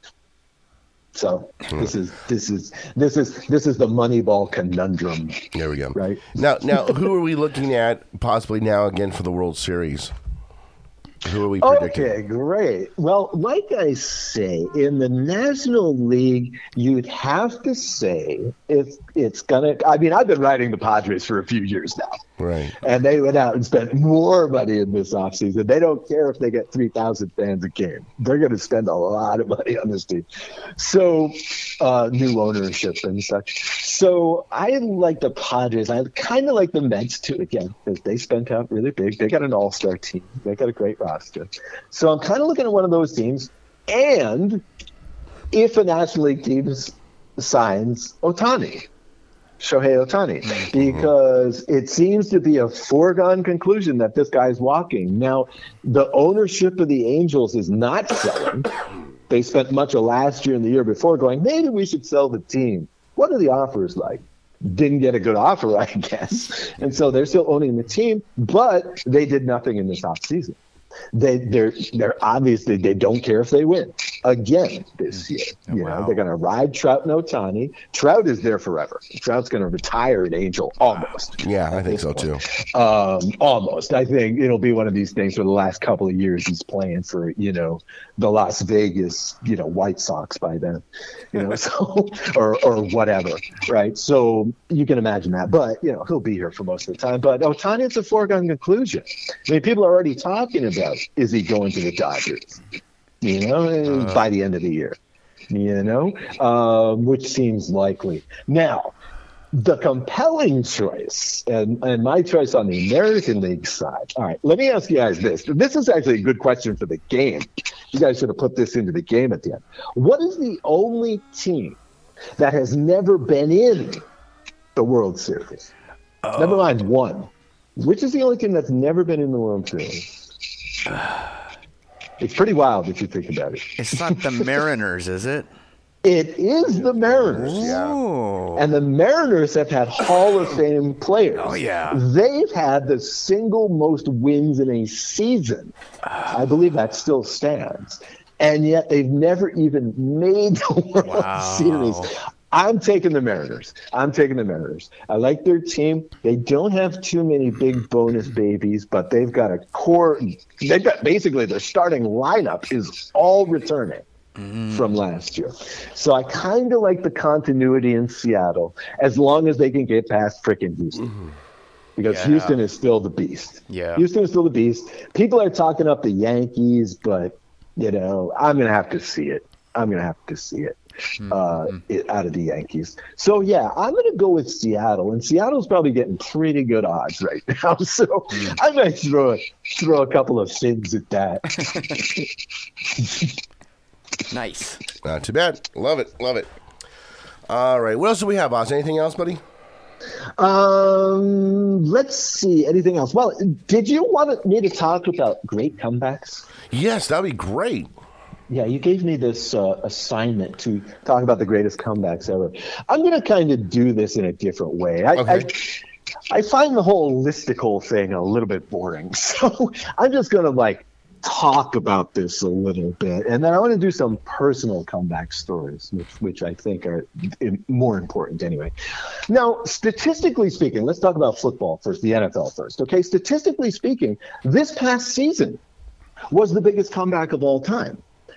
So this is this is this is this is the Moneyball conundrum.
There we go.
Right.
Now, now, who are we looking at possibly now again for the World Series? Who are we predicting?
Okay, great. Well, like I say, in the National League, you'd have to say if it's gonna. I mean, I've been riding the Padres for a few years now.
Right.
And they went out and spent more money in this offseason. They don't care if they get three thousand fans a game. They're going to spend a lot of money on this team. So, uh, new ownership and such. So, I like the Padres. I kind of like the Mets, too, again, because they spent out really big. They got an all-star team. They got a great roster. So, I'm kind of looking at one of those teams. And if a National League team signs Ohtani, Shohei Ohtani, because it seems to be a foregone conclusion that this guy's walking. Now, the ownership of the Angels is not selling. They spent much of last year and the year before going, maybe we should sell the team. What are the offers like? Didn't get a good offer, I guess. And so they're still owning the team, but they did nothing in this offseason. They, they're they're obviously they don't care if they win again this year. You
Wow.
know, they're going to ride Trout and Ohtani. Trout is there forever. Trout's going to retire an Angel almost.
Yeah, I think so too.
Um, almost. I think it'll be one of these things for the last couple of years he's playing for, you know, the Las Vegas, you know, White Sox by then, you know, so or or whatever, right? So you can imagine that. But, you know, he'll be here for most of the time. But Ohtani, it's a foregone conclusion. I mean, people are already talking about, is he going to the Dodgers, you know, uh, by the end of the year, you know, um, which seems likely. Now, the compelling choice, and, and my choice on the American League side. All right, let me ask you guys this. This is actually a good question for the game. You guys should have put this into the game at the end. What is the only team that has never been in the World Series? Oh. Never mind one. Which is the only team that's never been in the World Series? It's pretty wild if you think about it.
It's not the Mariners, is it?
It is the Mariners.
Ooh.
And the Mariners have had Hall of Fame players.
Oh, yeah.
They've had the single most wins in a season. I believe that still stands. And yet they've never even made the World
Wow.
Series. I'm taking the Mariners. I'm taking the Mariners. I like their team. They don't have too many big bonus babies, but they've got a core. They've got basically their starting lineup is all returning mm. from last year. So I kind of like the continuity in Seattle as long as they can get past frickin' Houston. Mm. Because yeah. Houston is still the beast.
Yeah.
Houston is still the beast. People are talking up the Yankees, but, you know, I'm going to have to see it. I'm going to have to see it. Uh, it, out of the Yankees. So, yeah, I'm going to go with Seattle. And Seattle's probably getting pretty good odds right now. So mm. I might throw a, throw a couple of figs at that.
Nice.
Not too bad. Love it. Love it. All right. What else do we have, Oz? Anything else, buddy?
Um, let's see. Anything else? Well, did you want me to talk about great comebacks?
Yes, that'd be great.
Yeah, you gave me this uh, assignment to talk about the greatest comebacks ever. I'm going to kind of do this in a different way. I, okay. I, I find the whole listicle thing a little bit boring. So I'm just going to, like, talk about this a little bit. And then I want to do some personal comeback stories, which, which I think are more important anyway. Now, statistically speaking, let's talk about football first, the N F L first. Okay, statistically speaking, this past season was the biggest comeback of all time.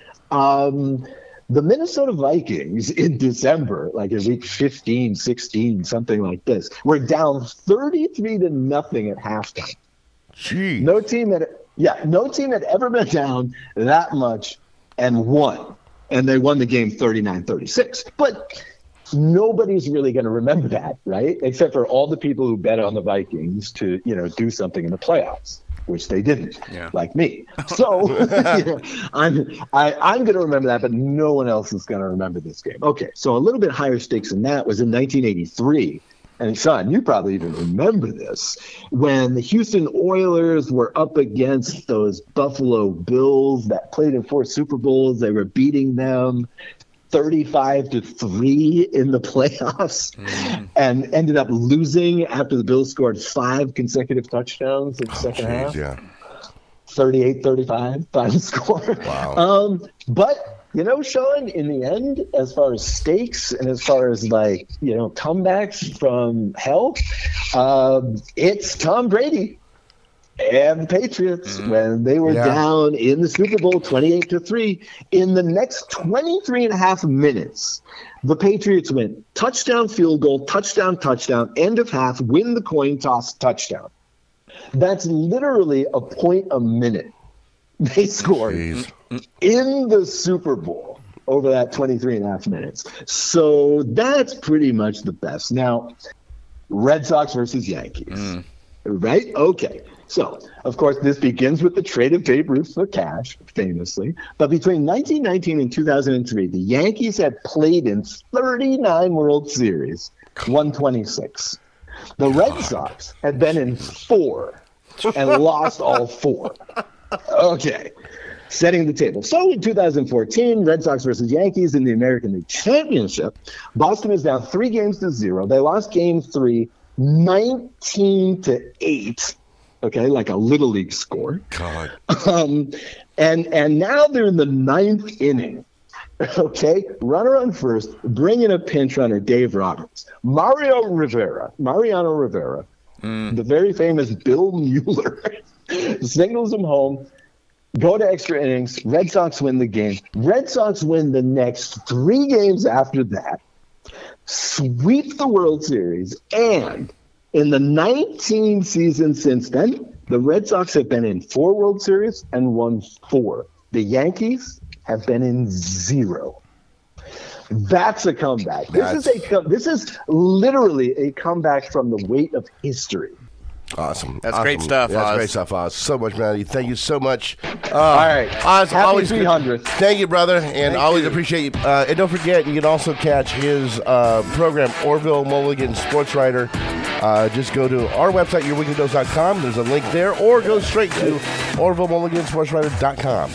Um, the Minnesota Vikings in December, like in week fifteen, sixteen, something like this, were down thirty-three to nothing at halftime.
Jeez.
No team had, yeah, no team had ever been down that much and won. And they won the game thirty-nine thirty-six. But nobody's really going to remember that, right? Except for all the people who bet on the Vikings to, you know, do something in the playoffs, which they didn't, yeah. like me. So you know, I'm I, I'm going to remember that, but no one else is going to remember this game. Okay, so a little bit higher stakes than that was in nineteen eighty-three. And Sean, you probably even remember this, when the Houston Oilers were up against those Buffalo Bills that played in four Super Bowls. They were beating them thirty-five to three in the playoffs mm. and ended up losing after the Bills scored five consecutive touchdowns in the oh, second geez, half.
Yeah.
thirty-eight thirty-five final score.
Wow.
Um, but, you know, Sean, in the end, as far as stakes and as far as, like, you know, comebacks from hell, uh, it's Tom Brady and the Patriots mm. when they were yeah. down in the Super Bowl twenty-eight to three. In the next twenty-three and a half minutes, the Patriots went touchdown, field goal, touchdown, touchdown, end of half, win the coin toss, touchdown. That's literally a point a minute they scored Jeez. in the Super Bowl over that twenty-three and a half minutes. So that's pretty much the best. Now, Red Sox versus Yankees. Mm. Right? Okay. So, of course, this begins with the trade of Babe Ruth for cash, famously. But between nineteen nineteen and two thousand three, the Yankees had played in thirty-nine World Series, won twenty-six. The Red Sox had been in four and lost all four. Okay. Setting the table. So in two thousand fourteen, Red Sox versus Yankees in the American League Championship, Boston is down three games to zero. They lost game three, nineteen to eight. Okay, like a little league score.
God. Um,
and and now they're in the ninth inning. Okay, runner on first, bring in a pinch runner, Dave Roberts. Mario Rivera, Mariano Rivera, mm. the very famous Bill Mueller, signals him home. Go to extra innings. Red Sox win the game. Red Sox win the next three games after that. Sweep the World Series, and in the nineteen seasons since then, the Red Sox have been in four World Series and won four. The Yankees have been in zero. That's a comeback. That's... This is a this is literally a comeback from the weight of history.
Awesome.
That's
awesome.
great stuff,
yeah, That's
Oz.
great stuff, Oz. So much, Maddie. Thank you so much. Uh,
All right.
Oz,
Happy
always
three hundredth.
Thank you, brother, and
Thank
always
you.
appreciate you. Uh, and don't forget, you can also catch his uh, program, Orville Mulligan Sports Writer. Uh, just go to our website, your weekly dose dot com. There's a link there, or go straight to Orville Mulligan Sports Writer dot com.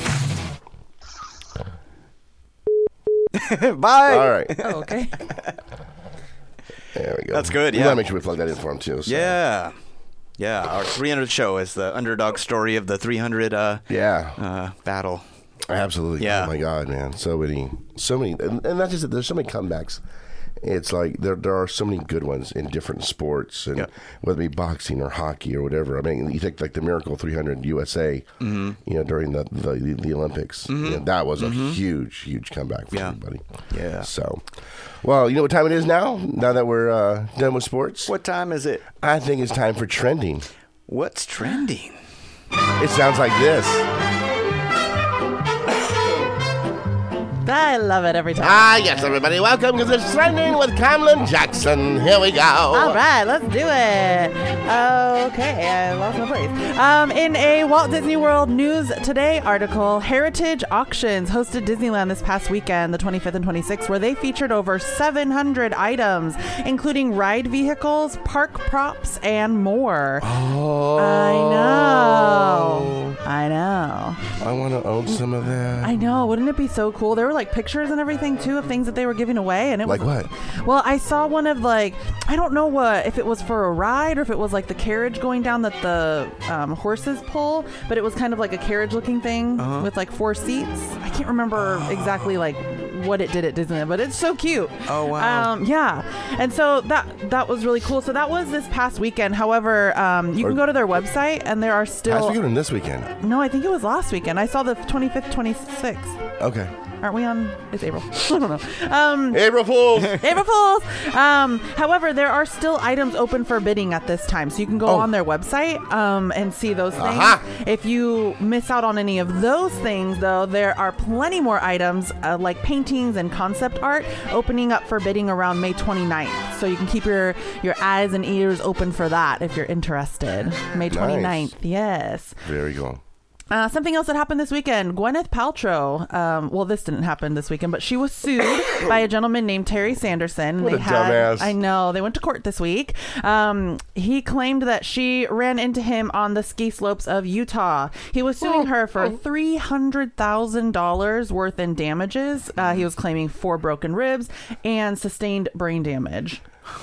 Bye.
All right.
Oh, okay.
There we go.
That's good,
We
yeah.
got to make sure we plug that in for him, too. So.
Yeah. Yeah, our three hundredth show is the underdog story of the three hundred uh,
Yeah.
uh, battle.
Absolutely.
Yeah.
Oh my God, man. So many, so many, and, and not just that. There's so many comebacks. It's like there there are so many good ones in different sports, and
Yeah.
whether it be boxing or hockey or whatever. I mean, you take like the Miracle three hundred U S A, mm-hmm. you know, during the the, the Olympics. Mm-hmm. You know, that was a mm-hmm. huge, huge comeback for
Yeah.
everybody.
Yeah.
So, well, you know what time it is now? Now that we're uh, done with sports,
What time is it?
I think it's time for trending.
What's trending?
It sounds like this.
I love it every time.
Ah, yes, everybody, welcome because it's trending with Camlin Jackson. Here we go.
All right, let's do it. Okay, I lost my place. Um, in a Walt Disney World News Today article, Heritage Auctions hosted Disneyland this past weekend, the twenty-fifth and twenty-sixth, where they featured over seven hundred items, including ride vehicles, park props, and more.
Oh.
I know. I know.
I want to own some of that.
I know. Wouldn't it be so cool? There were like pictures and everything too of things that they were giving away, and it
Like
was
what?
Well, I saw one of like I don't know what if it was for a ride or if it was like the carriage going down that the um, horses pull, but it was kind of like a carriage looking thing
Uh-huh.
with like four seats. I can't remember exactly like what it did at Disneyland, but it's so cute.
Oh, wow.
Um, yeah, and so that that was really cool. So that was this past weekend. However, um, you
Or-
can go to their website and there are
Last
still.
weekend or this weekend?
No, I think it was last weekend. I saw the twenty-fifth, twenty-sixth.
Okay.
Aren't we on? It's April. I don't know. Um,
April Fools.
April Fools. Um, however, there are still items open for bidding at this time, so you can go
Oh.
on their website um, and see those things.
Aha.
If you miss out on any of those things, though, there are plenty more items uh, like paintings and concept art opening up for bidding around May twenty-ninth. So you can keep your your eyes and ears open for that if you're interested. May twenty-ninth. Yes.
Very cool.
Uh, something else that happened this weekend. Gwyneth Paltrow, um, well, this didn't happen this weekend, but she was sued by a gentleman named Terry Sanderson.
What
they
a
had,
dumbass.
I know. They went to court this week. Um, he claimed that she ran into him on the ski slopes of Utah. He was suing her for three hundred thousand dollars worth in damages. Uh, he was claiming four broken ribs and sustained brain damage.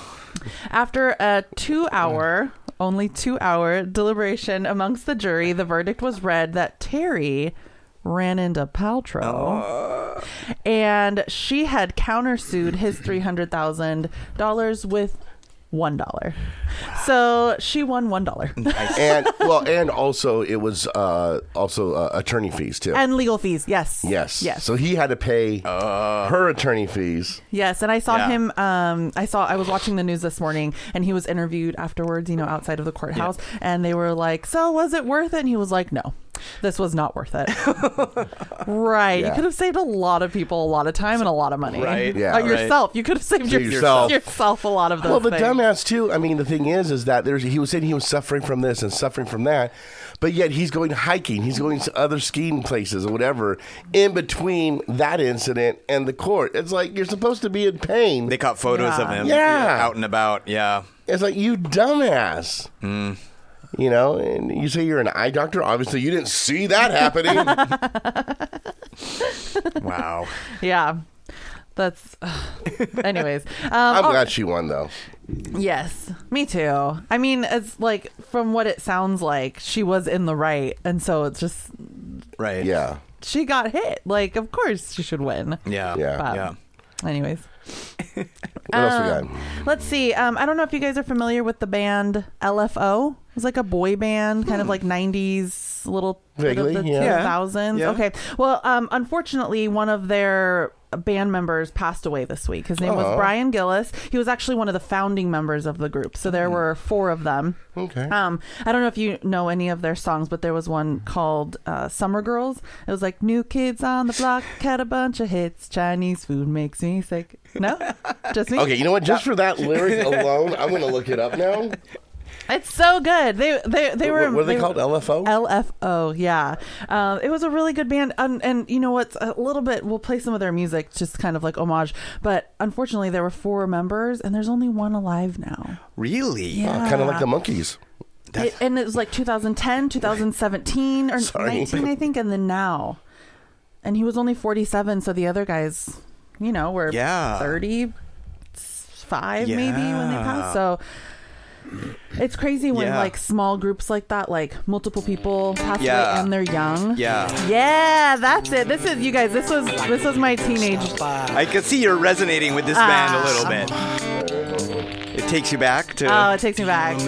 After a two-hour, only two-hour deliberation amongst the jury, the verdict was read that Terry ran into Paltrow, and she had countersued his three hundred thousand dollars with one dollar. So she won one dollar.
And well, and also it was uh, also uh, attorney fees too.
And legal fees, yes.
Yes.
Yes.
So he had to pay
Uh.
her attorney fees.
Yes, and I saw
Yeah.
him. Um, I saw. I was watching the news this morning, and he was interviewed afterwards. You know, outside of the courthouse, and they were like, "So was it worth it?" And he was like, "No." This was not worth it. Right.
Yeah.
You could have saved a lot of people a lot of time and a lot of money.
Right.
Yeah.
Uh,
Right.
yourself. You could have saved your,
yourself.
yourself a lot of those
Well, the
things.
dumbass too. I mean, the thing is, is that there's he was saying he was suffering from this and suffering from that, but yet he's going hiking, he's going to other skiing places or whatever in between that incident and the court. It's like you're supposed to be in pain.
They caught photos
Yeah.
of him
Yeah.
out and about. Yeah.
It's like, you dumbass.
Mm.
You know, and you say you're an eye doctor. Obviously, you didn't see that happening.
Wow.
Yeah. That's. Anyways. Um,
I'm
all-
glad she won, though.
Yes, me too. I mean, it's like from what it sounds like, she was in the right, and so it's just
Right.
Yeah.
she got hit. Like, of course she should win.
Yeah.
Yeah.
But-
Yeah.
Anyways,
What else we
Um,
got?
let's see. Um, I don't know if you guys are familiar with the band L F O. It was like a boy band, kind of like nineties, little bit of
Vaguely,
the
yeah.
two thousands.
Yeah.
Okay. Well, um, unfortunately, one of their band members passed away this week. His name was
Aw.
Brian Gillis. He was actually one of the founding members of the group. So there were four of them.
Okay.
Um, I don't know if you know any of their songs, but there was one called uh, Summer Girls. It was like, new kids on the block, had a bunch of hits. Chinese food makes me sick. No? Just me?
Okay, you know what? Just for that lyric alone, I'm going to look it up now.
It's so good. They they they were.
What, what are they,
they
called? L F O?
L F O, yeah. Um, it was a really good band. And, and you know what's a little bit, we'll play some of their music, just kind of like homage. But unfortunately, there were four members, and there's only one alive now.
Really?
Yeah.
Kind of like the Monkees.
It, and it was like two thousand ten, two thousand seventeen, or
Sorry.
nineteen, I think, and then now. And he was only forty-seven, so the other guys, you know, were
Yeah.
thirty-five maybe when they
Yeah.
passed. So it's crazy when
Yeah.
like small groups like that, like multiple people pass
Yeah.
away and they're young.
Yeah.
Yeah, that's it. This is, you guys, this was this was my teenage.
I can see you're resonating with this band a
Ah.
little bit. It takes you back to.
Oh, it takes me back.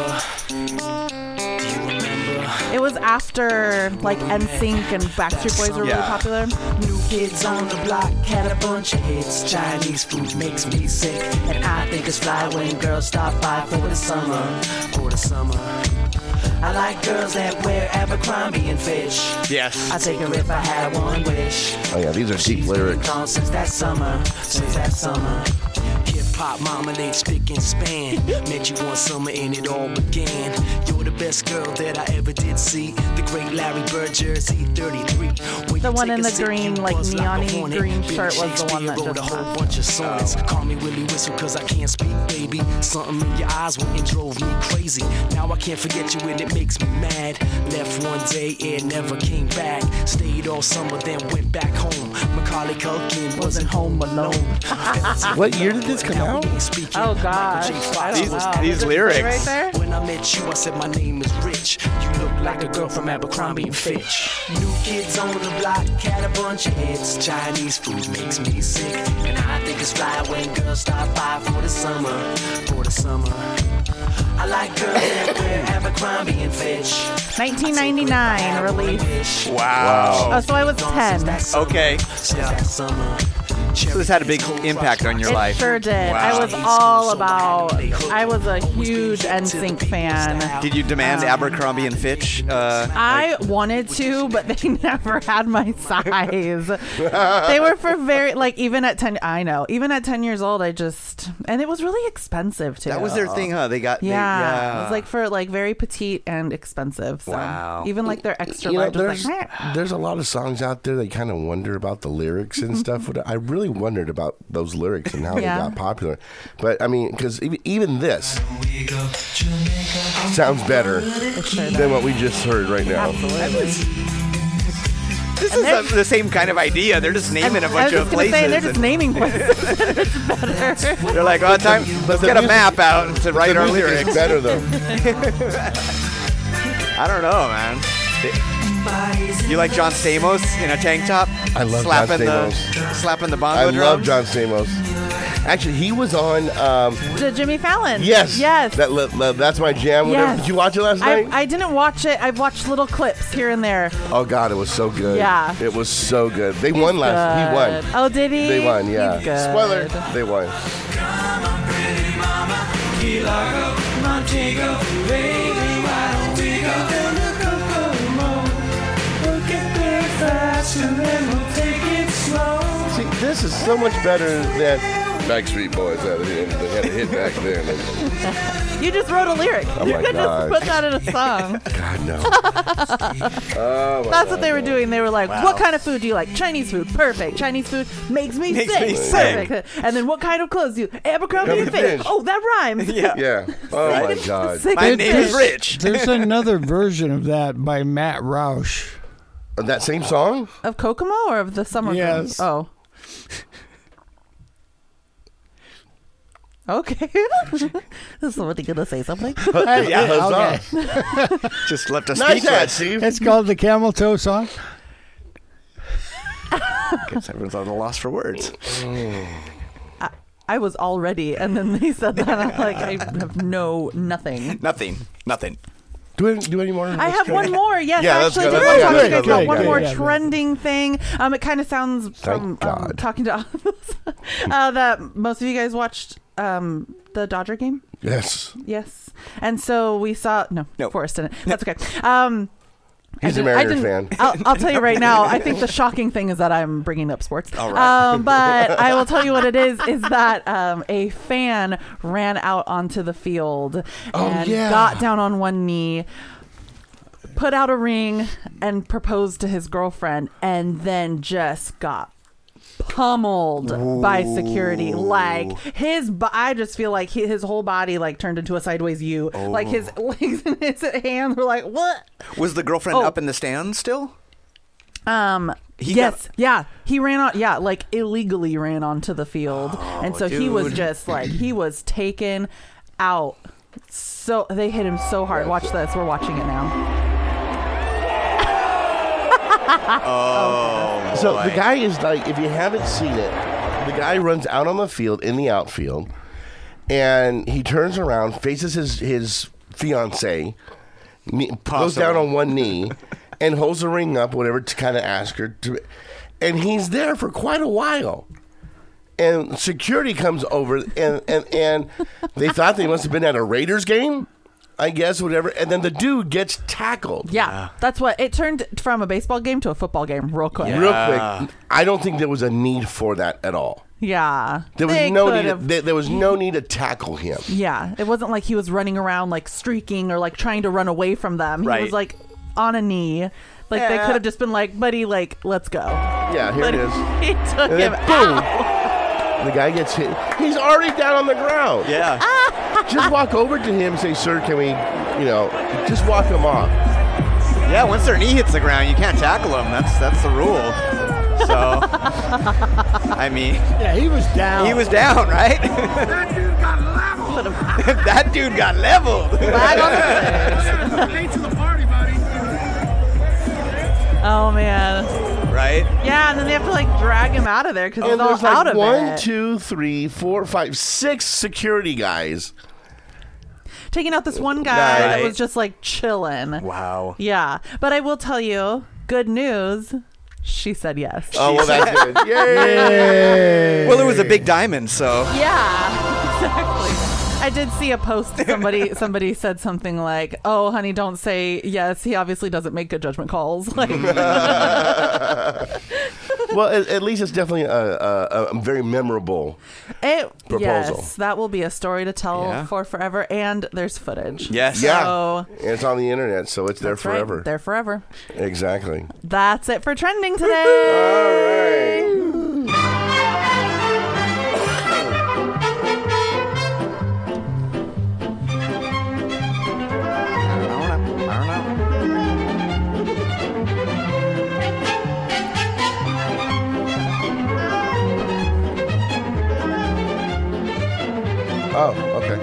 It was after like N Sync and Backstreet Boys were really
Yeah.
popular.
New kids on the block had a bunch of hits. Chinese food makes me sick, and I think it's fly when girls stop by for the summer. For the summer, I like girls that wear Abercrombie and Fitch.
Yes.
I take her if I had one wish.
Oh, yeah, these are deep lyrics.
Gone since that summer, since that summer. Hip hop marmalade, spick and span. Met you one summer and it all began. You're the best girl that I ever did see. The great Larry Bird jersey, thirty-three. When
The
you
one
take
in
a
the
sip,
green,
you
like,
buzz a
neon-y
hornet.
green
Billy
shirt was the one
Shakespeare
that
wrote
just
a whole
passed.
bunch of sonnets. Call me Willie Whistle cause I can't speak, baby. Something in your eyes went and drove me crazy. Now I can't forget you and it makes me mad. Left one day and never came back. Stayed all summer then went back home. Macaulay Culkin wasn't home alone.
What year did this come out?
Oh gosh, I don't
These-
know.
these
Does it say
lyrics.
right there.
When I met you, I said my name is Rich. You look like a girl from Abercrombie and Fitch. New kids on the block had a bunch of hits. Chinese food makes me sick, and I think it's fly when girls stop by for the summer. For the summer, I like girls that wear Abercrombie and Fitch.
nineteen ninety-nine release.
Wow.
Oh, so I was ten.
Okay.
Yeah. Summer.
So this had a big impact on your
It
life.
sure did.
Wow.
I was all about. I was a huge N Sync fan.
Did you demand
Um,
Abercrombie and Fitch? Uh,
I wanted to, but they never had my size. They were for very like even at ten. I know, even at ten years old, I just and it was really expensive too.
that was their thing, huh? They got. they-
Yeah,
yeah.
it was like for like very petite and expensive. So
Wow.
even like their extra
You know,
large was
there's,
like. "Meh."
there's a lot of songs out there that kind of wonder about the lyrics and stuff. I really wondered about those lyrics and how
Yeah.
they got popular. But I mean, because even, even this sounds better than what we just heard right now.
This is a, the same kind of idea. They're just naming a
I was
bunch
just
of
gonna
places.
say they're just
and
naming places. It's better.
they're like, oh, time. Let's
the
get a
music-
map out to write
The
our
music
lyrics.
is better though.
I don't know, man. You like John Stamos in a tank top?
I love
slapping
John
the
Stamos.
slapping the bongo
I
drums.
love John Stamos. Actually, he was on. Um,
To Jimmy Fallon.
yes,
Yes.
That, that- that's my jam. Whatever.
Yes.
Did you watch it last
I,
night?
I didn't watch it. I've watched little clips here and there.
Oh God, it was so good.
Yeah.
it was so good. They won last. He won.
Good. Oh, did he?
They won. Yeah.
He's good.
Spoiler. They won. is so much better than Backstreet Boys that they had a hit back then.
You just wrote a lyric.
Oh
you
my
could
God.
just put that in a song.
God, no. Oh my
That's
God,
what they were
no.
doing. They were like,
Wow.
what kind of food do you like? Chinese food. Perfect. Chinese food makes me
Makes
sick.
me sick.
Perfect. And then what kind of clothes do you Abercrombie and
Abercrombie
Fitch.
Fitch.
Oh, that rhymes.
Yeah.
Yeah. Oh my
Sick
God.
Sick
My
and
name is
Fish.
Rich.
There's another version of that by Matt Roush.
That same song?
Of Kokomo or of the Summer
Yes.
Girls? Oh. Okay. Is somebody going to say something?
Yeah,
Huzzah.
Just left us
Nice hat,
speechless.
Steve.
It's called the Camel Toe Song.
Guess everyone's at a loss for words.
I was all ready, and then they said that. I'm like, I have no, nothing.
Nothing. Nothing.
Do we do any more?
I have one more. Yes,
Yeah, let's
actually, I
go.
did
Let's
want to
go.
talk to you guys
Good,
about
good,
one
good.
more
Yeah,
trending thing. Um, it kind of sounds from um,
God.
talking to uh, that most of you guys watched um, the Dodger game.
Yes.
Yes, and so we saw no,
No.
Forrest in it. That's okay. Um,
He's
I
a
didn't- I
Mariners
didn't-
fan.
I'll, I'll tell you right now. I think the shocking thing is that I'm bringing up sports.
All right.
Um, but I will tell you what it is: is that um, a fan ran out onto the field
Oh,
and
yeah.
got down on one knee, put out a ring, and proposed to his girlfriend, and then just got pummeled by security. Like his, bo- I just feel like he, his whole body like turned into a sideways U. Like his legs and his hands were like, what?
Was the girlfriend
Oh.
up in the stands still?
Um.
He
yes.
got-
yeah. He ran on. Yeah. Like illegally ran onto the field, and so he was
dude.
just like he was taken out. So they hit him so hard. Watch this. We're watching it now.
Oh.
So
boy.
the guy is like, if you haven't seen it, the guy runs out on the field in the outfield, and he turns around, faces his his fiance, knee, goes
Possible.
down on one knee, and holds the ring up, whatever, to kind of ask her to, and he's there for quite a while. And security comes over, and, and, and they thought they must have been at a Raiders game, I guess, whatever. And then the dude gets tackled.
Yeah, that's what it turned from a baseball game to a football game real quick.
Yeah.
Real quick, I don't think there was a need for that at all.
Yeah.
There was
They
no
could
need.
have-
There, there was no need to tackle him.
Yeah, it wasn't like he was running around like streaking or like trying to run away from them. He
Right.
was like on a knee. Like they
Yeah.
could have just been like, buddy, like, let's go.
Yeah, here
But
it is.
he took
And
him
then boom,
out.
the guy gets hit. He's already down on the ground.
Yeah.
Just walk over to him and say, "Sir, can we, you know, just walk him off."
Yeah, once their knee hits the ground, you can't tackle them. That's that's the rule. So, I mean,
Yeah, he was down.
he was down, right? That dude got leveled. that dude got leveled.
Flag on the place. Oh man.
Right?
Yeah, and then they have to like drag him out of there because he's
And
all
there's
out
like
of
one,
it.
two, three, four, five, six security guys.
Taking out this one guy
Right.
that was just like chilling.
Wow.
Yeah, but I will tell you, good news. She said yes.
Oh, well, that's good. Yay!
Well, it was a big diamond, so.
Yeah, exactly. I did see a post. Somebody somebody said something like, "Oh, honey, don't say yes. He obviously doesn't make good judgment calls." Like,
Well, at, at least it's definitely a, a, a very memorable
it,
proposal.
yes, that will be a story to tell
Yeah.
for forever. And there's footage.
Yes.
Yeah,
So,
and it's on the internet, so it's there
that's right.
forever.
There forever.
Exactly.
That's it for trending today.
All right. Oh, okay.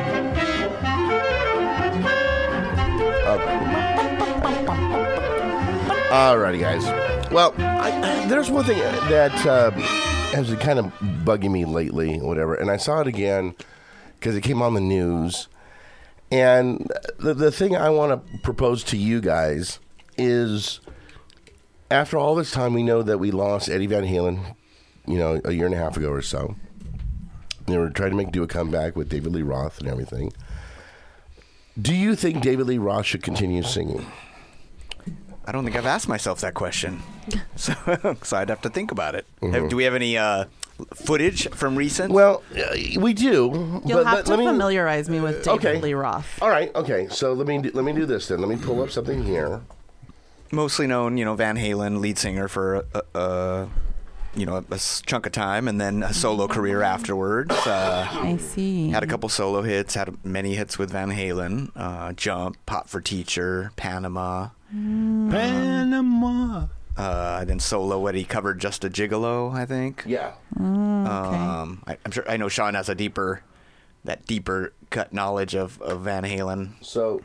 Uh, Alrighty, guys. Well, I, I, there's one thing that uh, has been kind of bugging me lately, or whatever, and I saw it again because it came on the news. And the the thing I want to propose to you guys is, after all this time, we know that we lost Eddie Van Halen, you know, a year and a half ago or so. They were trying to make do a comeback with David Lee Roth and everything. Do you think David Lee Roth should continue singing?
I don't think I've asked myself that question. So, so I'd have to think about it.
Mm-hmm.
Have, do we have any uh, footage from recent?
Well, uh, we do.
You'll
but
have
let,
to
let me,
familiarize me with David
okay.
Lee Roth.
All right. Okay. So let me do, let me do this then. Let me pull up something here.
Mostly known, you know, Van Halen, lead singer for uh, uh, you know, a, a chunk of time, and then a solo career afterwards. Uh,
I see.
Had a couple solo hits, had many hits with Van Halen. Uh, Jump, Pop for Teacher, Panama.
Mm. Panama.
Uh, then solo, what he covered, Just a Gigolo, I think.
Yeah.
Mm, okay.
Um, I, I'm sure. I know Sean has a deeper, that deeper cut knowledge of, of Van Halen.
So,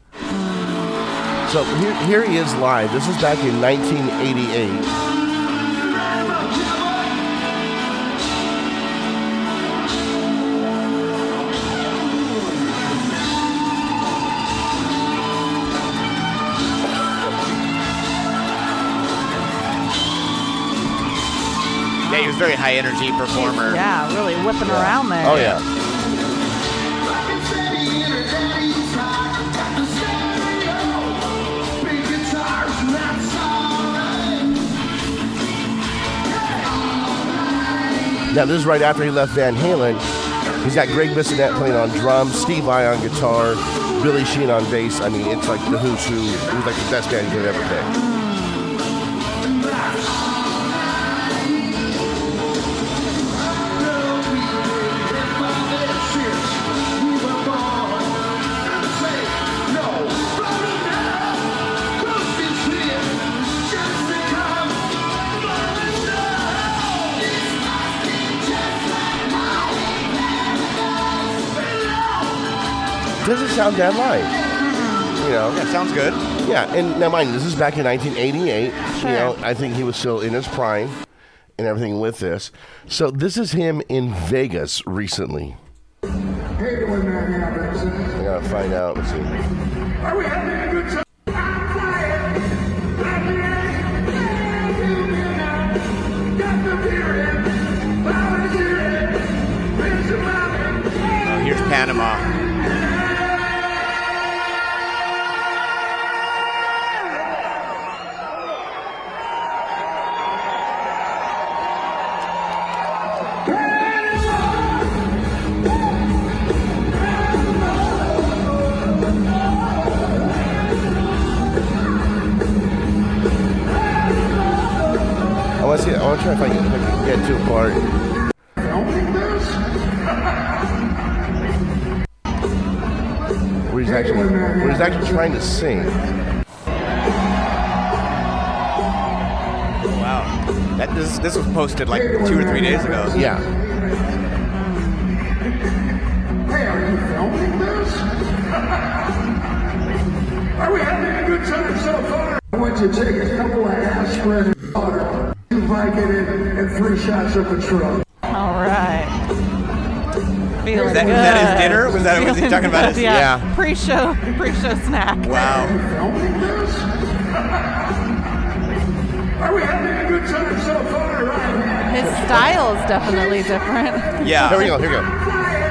so here, here he is live. This is back in nineteen eighty-eight.
Yeah, he was a very high energy performer.
Yeah, really whipping around there.
Oh yeah. Now this is right after he left Van Halen. He's got Greg Bissonette playing on drums, Steve Vai on guitar, Billy Sheehan on bass. I mean, it's like the who's who. It was like the best band you could ever pick. Doesn't sound that live. You know.
Yeah, sounds good.
Yeah, and now mind you, this is back in nineteen eighty-eight.
Sure.
You know, I think he was still in his prime and everything with this. So this is him in Vegas recently. I gotta find out. Let's see.
Are we having a good time?
Oh, here's Panama.
I want to see. I want to try if I can, if I can get to a part. Where he's actually, where he's actually trying to sing.
Wow, that this this was posted like two or three days ago.
Yeah.
Hey, are you filming this? Are we having a good time so far? I want you to take a couple of aspirin and water, two Vicodin, and three shots of Patron.
All right. Feeling
Is that,
good.
is that his dinner? Was that was he talking about his?
Yeah.
Yeah.
Pre-show, pre-show snack.
Wow.
Are you filming this? Are we having a good time so far? Right?
His style is definitely different.
Yeah.
Here we go. Here we go.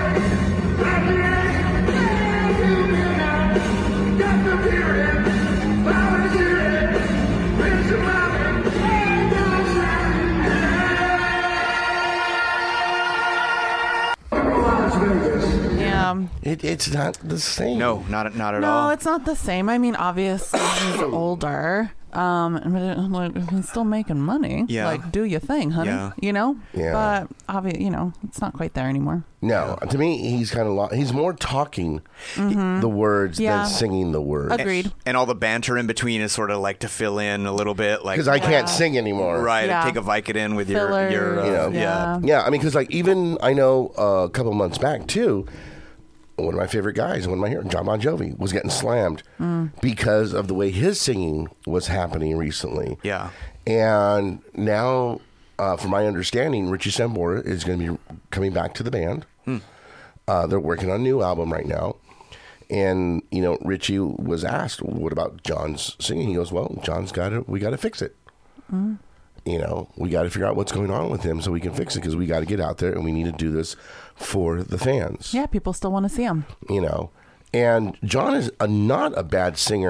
Yeah.
It, it's not the same.
No, not not at
No,
all.
it's not the same. I mean, obviously he's older. Um, but it, like, he's still making money.
Yeah.
Like, do your thing, honey.
Yeah.
You know.
Yeah.
But obviously, you know, it's not quite there anymore.
No, to me, he's kind of lo- he's more talking the words
Yeah.
than singing the words.
Agreed.
And all the banter in between is sort of like to fill in a little bit, like
Because I
Yeah.
can't sing anymore.
right,
Yeah.
take a Vicodin with your
Fillers,
your uh,
You know.
yeah.
Yeah.
Yeah, I mean, because like even I know uh, a couple months back too, one of my favorite guys, one of my heroes, John Bon Jovi, was getting slammed because of the way his singing was happening recently.
Yeah.
And now, uh, from my understanding, Richie Sambora is going to be coming back to the band. Uh, they're working on a new album right now. And, you know, Richie was asked, what about John's singing? He goes, well, John's got to, we got to fix it. You know, we got to figure out what's going on with him so we can fix it because we got to get out there and we need to do this for the fans.
Yeah, people still want to see him.
You know, and John is a, not a bad singer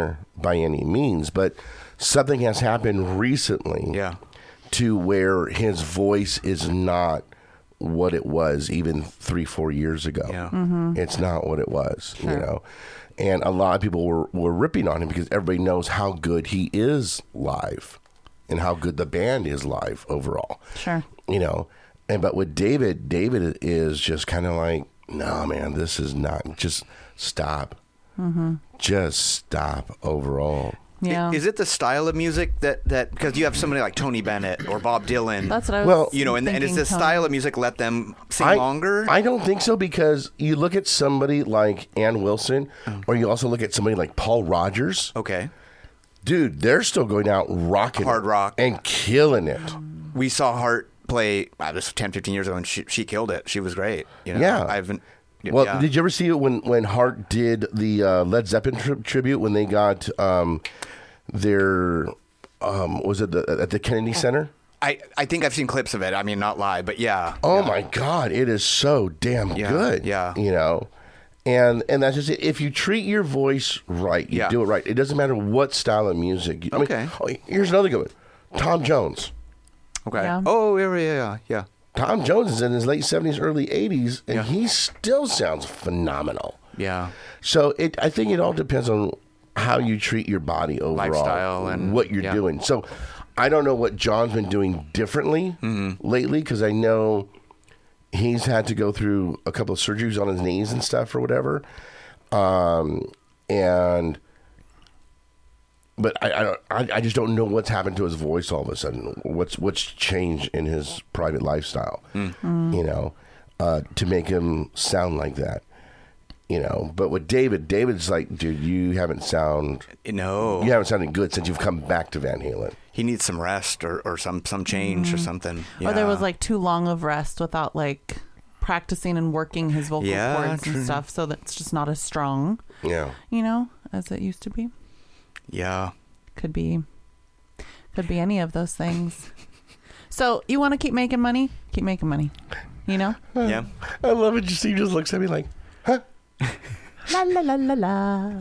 by any means, but something has happened recently
Yeah.
to where his voice is not what it was even three, four years ago.
Yeah.
Mm-hmm.
It's not what it was, you know. And a lot of people were, were ripping on him because everybody knows how good he is live and how good the band is live overall.
Sure.
You know, and but with David, David is just kind of like, no, man, this is not, just stop.
Mm-hmm.
Just stop overall.
Yeah.
Is it the style of music that that because you have somebody like Tony Bennett or Bob Dylan?
That's what I was
Well,
you know, and, and is
thinking,
the
Tony.
style of music let them sing
I,
longer?
I don't think so, because you look at somebody like Ann Wilson,
Oh.
or you also look at somebody like Paul Rogers.
Okay.
Dude, they're still going out rocking
Hard
it
rock.
and killing it.
We saw Hart play wow, this was ten, fifteen years ago, and she she killed it. She was great. You know?
Yeah.
I've been.
Well,
yeah.
did you ever see it when, when Hart did the uh, Led Zeppelin tri- tribute when they got um, their, um, was it the, at the Kennedy Center?
I, I think I've seen clips of it. I mean, not live, but yeah.
Oh
yeah.
my God, it is so damn
Yeah,
good.
yeah.
You know, and and that's just it. If you treat your voice right, you
Yeah.
do it right. It doesn't matter what style of music. I mean,
Okay.
oh, here's another good one. Tom Jones.
Okay.
Yeah.
Oh, yeah, yeah, yeah, yeah.
Tom Jones is in his late seventies, early eighties, and
Yeah.
he still sounds phenomenal.
Yeah.
So it, I think it all depends on how you treat your body overall,
Lifestyle and-
what you're
yeah.
doing. So I don't know what John's been doing differently
Mm-hmm.
lately, because I know he's had to go through a couple of surgeries on his knees and stuff or whatever. Um, and but I, I, don't- I I just don't know what's happened to his voice all of a sudden. What's what's changed in his private lifestyle,
Mm.
you know, uh, to make him sound like that. You know, but with David, David's like, dude, you haven't sound
No.
you haven't sounded good since you've come back to Van Halen.
He needs some rest or, or some, some change or something. Yeah.
Or there was like too long of rest without like practicing and working his vocal
Yeah,
cords
true.
and stuff, so that's just not as strong,
Yeah.
you know, as it used to be.
Yeah.
Could be, could be any of those things. So you want to keep making money? Keep making money. You know?
Yeah.
I love it. Just he just looks at me like, huh?
La la la la la.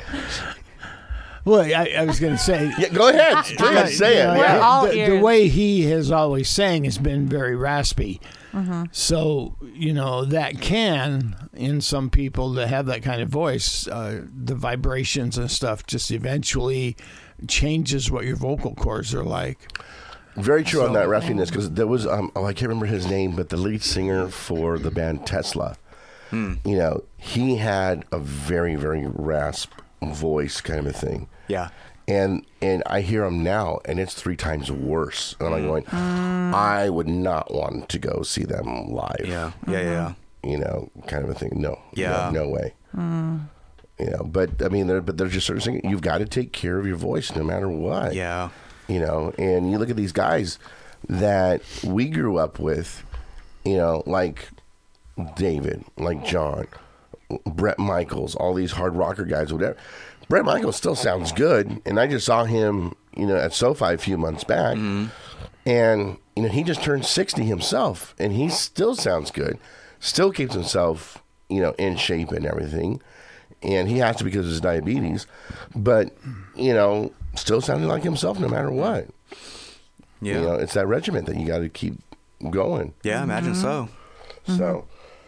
Well, I, I was going to say.
Yeah, go ahead. Go ahead, say it.
know,
We're
Yeah.
all
the, the
ears.
way he has always sang has been very raspy.
Mm-hmm.
So, you know, that can, in some people that have that kind of voice, uh, the vibrations and stuff just eventually changes what your vocal cords are like.
Very true on
So-
that raspiness, because there was um oh I can't remember his name, but the lead singer for the band Tesla,
Hmm.
you know, he had a very very rasp voice kind of a thing.
Yeah.
And and I hear him now, and it's three times worse. And I'm like going, I would not want to go see them live.
Yeah. Yeah. Yeah.
You know, kind of a thing. No.
Yeah.
No, no way. You know, but I mean, they're, but they're just sort of saying you've got to take care of your voice no matter what.
Yeah.
You know, and you look at these guys that we grew up with, you know, like David, like John, Brett Michaels, all these hard rocker guys, whatever. Brett Michaels still sounds good, and I just saw him, you know, at SoFi a few months back, and you know he just turned sixty himself, and he still sounds good, still keeps himself, you know, in shape and everything, and he has to because of his diabetes, but you know, still sounding like himself no matter what.
Yeah.
You know, it's that regiment that you got to keep going.
Yeah. Imagine so.
So,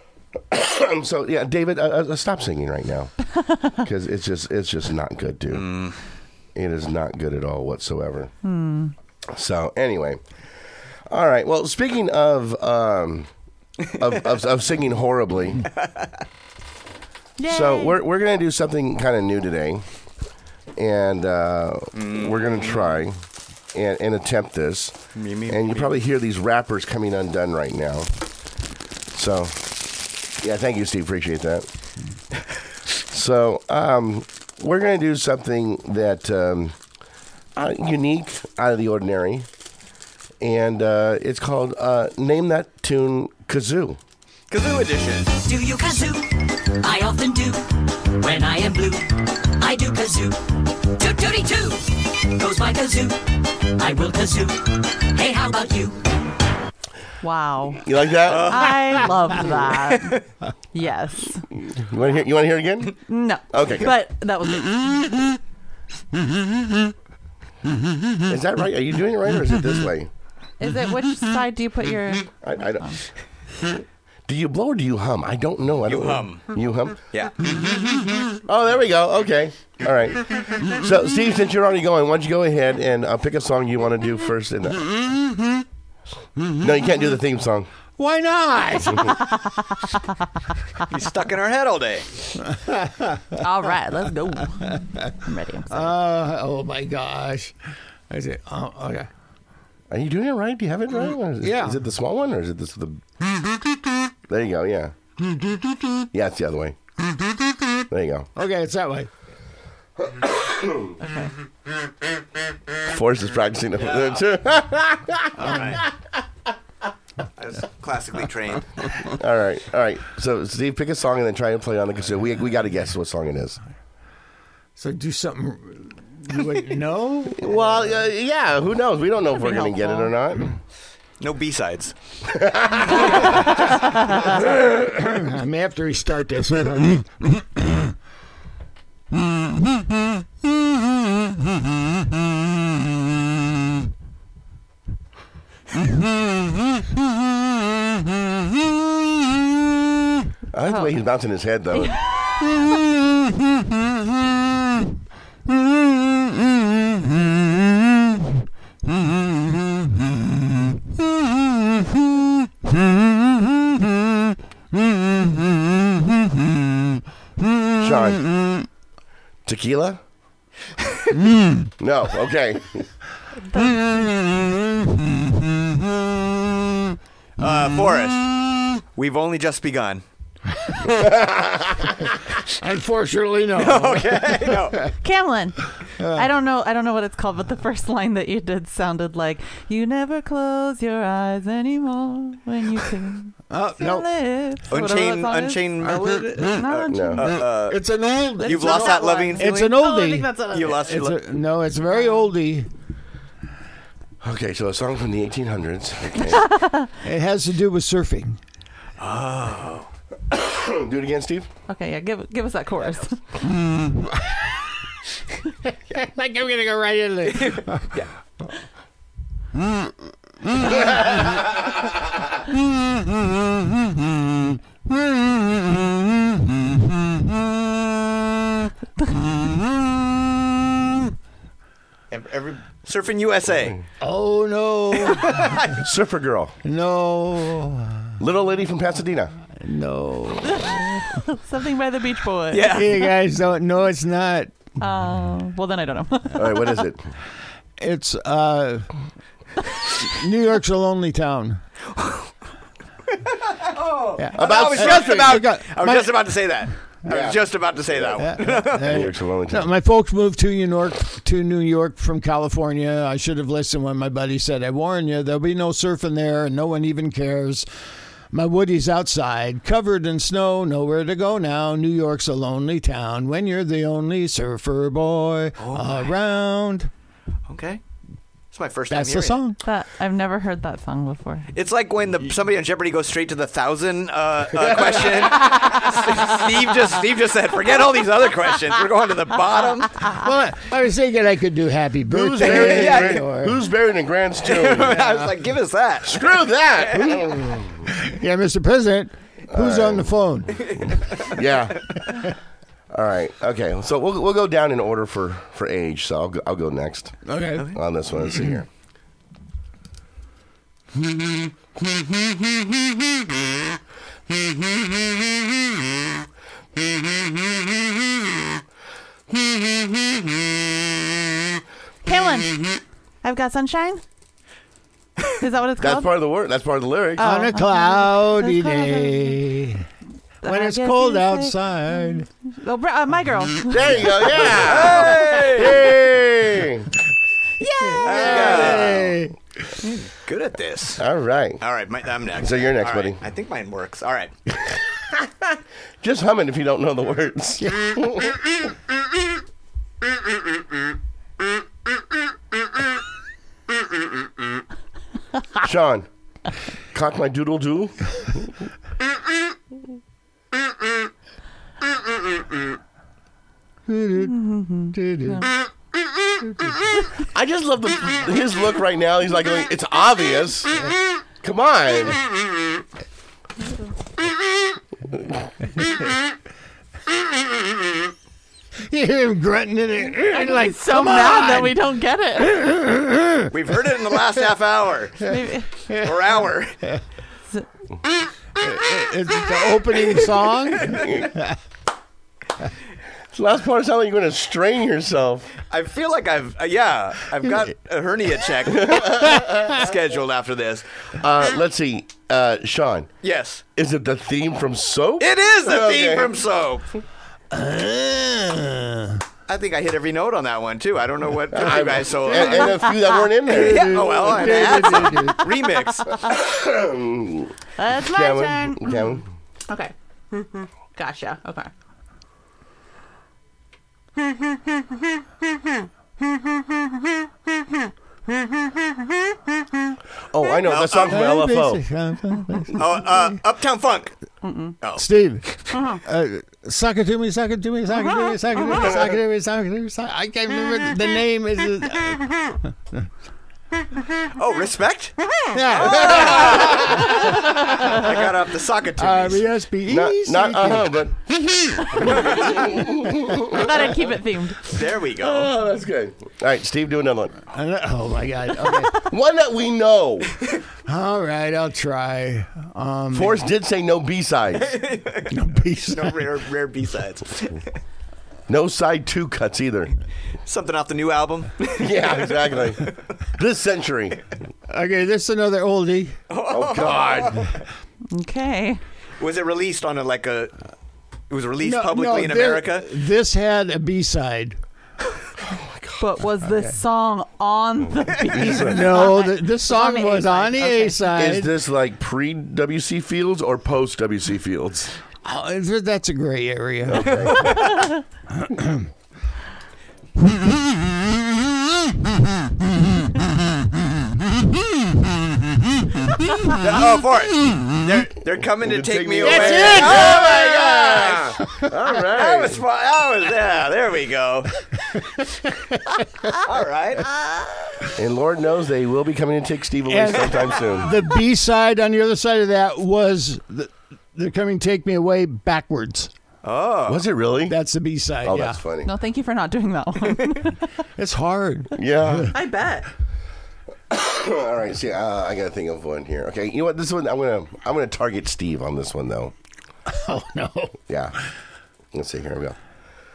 so yeah, David, uh, uh, stop singing right now because it's just it's just not good, dude.
Mm.
It is not good at all whatsoever. So anyway, all right. Well, speaking of um, of, of, of singing horribly, so we're we're gonna do something kind of new today, and uh, we're gonna try and, and attempt this.
Me, me,
And you
me.
probably hear these rappers coming undone right now. So, yeah, thank you, Steve. Appreciate that. So, um, we're going to do something that um, uh, unique, out of the ordinary, and uh, it's called uh, Name That Tune Kazoo.
Kazoo edition.
Do you kazoo? I often do. When I am blue, I do kazoo. Toot tooty too. Goes my kazoo. I will kazoo. Hey, how about you?
Wow.
You like that?
I love that. Yes.
You want to hear? You want to hear it again?
No.
Okay, good.
But that was
Is that right? Are you doing it right, or is it this way?
Is it which side do you put your?
I, I don't. Do you blow or do you hum? I don't know. I
You
don't
hum.
Know. You hum?
Yeah.
Oh, there we go. Okay. All right. So, Steve, since you're already going, why don't you go ahead and uh, pick a song you want to do first? In the... No, you can't do the theme song.
Why not?
He's stuck in our head all day.
All right, let's go. I'm ready. I'm
uh, oh my gosh. I say, oh, okay.
Are you doing it right? Do you have it right? Or is it,
Yeah.
Is it the small one or is it this the? There you go. Yeah. Yeah, it's the other way. There you go.
Okay, it's that way.
okay.
Forrest is practicing over there too.
All right. I was classically trained.
All right, all right. So, Steve, pick a song and then try and play on the kazoo. We we got to guess what song it is.
So do something you wouldn't know?
Well, uh, yeah. Who knows? We don't know if we're
That'd
going
be
to get it or not.
No B-sides.
I may have to restart this.
I like the way he's bouncing his head, though. Sean, tequila? No, okay.
Uh, Forrest, we've only just begun.
Unfortunately, no.
Okay, no.
Camlin, I don't know. I don't know what it's called, but the first line that you did sounded like "You never close your eyes anymore when you can."
Oh,
your
no.
lips." Whatever
Unchained,
that song is.
Unchained
Not
No.
Unchained.
Uh, uh,
It's an old.
It's
You've
not
lost that
one.
loving
It's an
Oh, I
oldie.
think that's what it
you
is.
lost your
It's
lo-
a, no, it's very oldie.
Okay, so a song from the eighteen hundreds. Okay.
It has to do with surfing.
Oh.
Do it again, Steve.
Okay, yeah. Give give us that chorus.
Like I'm gonna go right in there.
Yeah. Every, Surfing U S A.
Oh no,
Surfer Girl.
no,
Little Lady from Pasadena.
no.
Something by the Beach Boys.
Yeah.
You guys don't know it's not.
Uh, well, then I don't know.
All right, what is it?
It's uh, New York's a lonely town. Yeah.
About
I was just
surfing.
about.
got-
I was
my-
just about to say that. I
Yeah.
was just about to say that one.
Yeah.
New York's a lonely
No,
town.
my folks moved to New York to New York from California. I should have listened when my buddy said, "I warn you, there'll be no surfing there, and no one even cares." My Woody's outside, covered in snow, nowhere to go now. New York's a lonely town when you're the only surfer boy around.
Okay. It's my first
That's
time
the
hearing
song.
That I've never heard that song before.
it. It's like when the somebody on Jeopardy goes straight to the thousand uh, uh, question. Steve just Steve just said, "Forget all these other questions. We're going to the bottom."
Well, I was thinking I could do Happy
Who's
Birthday.
buried, in
Yeah,
Gran-
or-
who's buried in Grant's tomb?
I was like, "Give us that."
Screw that.
yeah, Mister President, who's on the phone?
Yeah. All right. Okay. So we'll we'll go down in order for, for age. So I'll go, I'll go next
Okay.
on this one. Let's see here.
Camlin, I've got sunshine. Is that what it's
That's
called?
part of the word. That's part of the lyrics.
Oh.
On a
okay.
cloudy
It's called-
day, when
I
it's
guess
cold
you say-
outside.
Oh, br- uh, my girl.
There you go. Yeah. Hey.
Hey.
Good at this.
All right.
All right, my, I'm next.
So you're next,
All right.
buddy.
I think mine works. All right.
Just hum it if you don't know the words. Sean, cock my doodle doo. I just love the his look right now. He's like, going, it's obvious. Come on.
You hear him grunting in it.
I'm like so mad that we don't get it.
We've heard it in the last half hour or hour.
Is it the opening song?
The last part sounds like you're going to strain yourself.
I feel like I've, uh, yeah, I've got a hernia check scheduled after this.
Uh, let's see. Uh, Sean.
Yes.
Is it the theme from Soap?
It is the
Okay.
theme from Soap.
Uh,
I think I hit every note on that one, too. I don't know what took you guys so
and, and a few that weren't in there.
Yeah, oh, well, I had some remix.
That's my
Cameron,
turn.
Cameron.
Okay. Gotcha. Okay.
Oh, I know. That song from L F O.
Oh, uh, Uptown Funk.
Mm-mm.
Oh.
Steve, uh, suck it to me, suck it to me, suck it to me, suck it to me, suck it to me, suck it to me. Suck. I can't remember the name. Is uh,
Oh, Respect?
yeah.
I got off the socket to
R
me.
E S P E.
Not, not uh-huh, but...
I thought I'd keep it themed.
There we go.
Oh, that's good. All right, Steve, do another one.
Oh, my God. Okay.
One that we know.
All right, I'll try. Um,
Forrest did say no B-sides.
no piece.
No rare, rare B-sides.
No side two cuts either.
Something off the new album.
Yeah, exactly. This century.
Okay, this is another oldie.
Oh, God.
Okay.
Was it released on a, like a... It was released
No,
publicly
no,
in
thi-
America?
This had a B-side.
But was this song on the B side?
No, the, this song
on the
was
A-side.
on the
Okay.
A-side.
Is this like pre-W C Fields or post-W C Fields?
Oh, it's- that's a gray area.
Oh, Forrest. They're, they're coming to take me away.
That's it.
Oh, my gosh.
All right.
That was fun. That was, yeah, there we go. All right.
And Lord knows they will be coming to take Steve away
And-
sometime soon.
The B-side on the other side of that was the, They're Coming Take Me Away backwards.
Oh.
Was it really?
That's the B-side,
Oh,
yeah.
that's funny.
No, thank you for not doing that one.
It's hard.
Yeah.
I bet.
All right. See, uh, I got to think of one here. Okay. You know what? This one, I'm gonna, I'm gonna target Steve on this one though.
Oh no.
Yeah. Let's see. Here we go.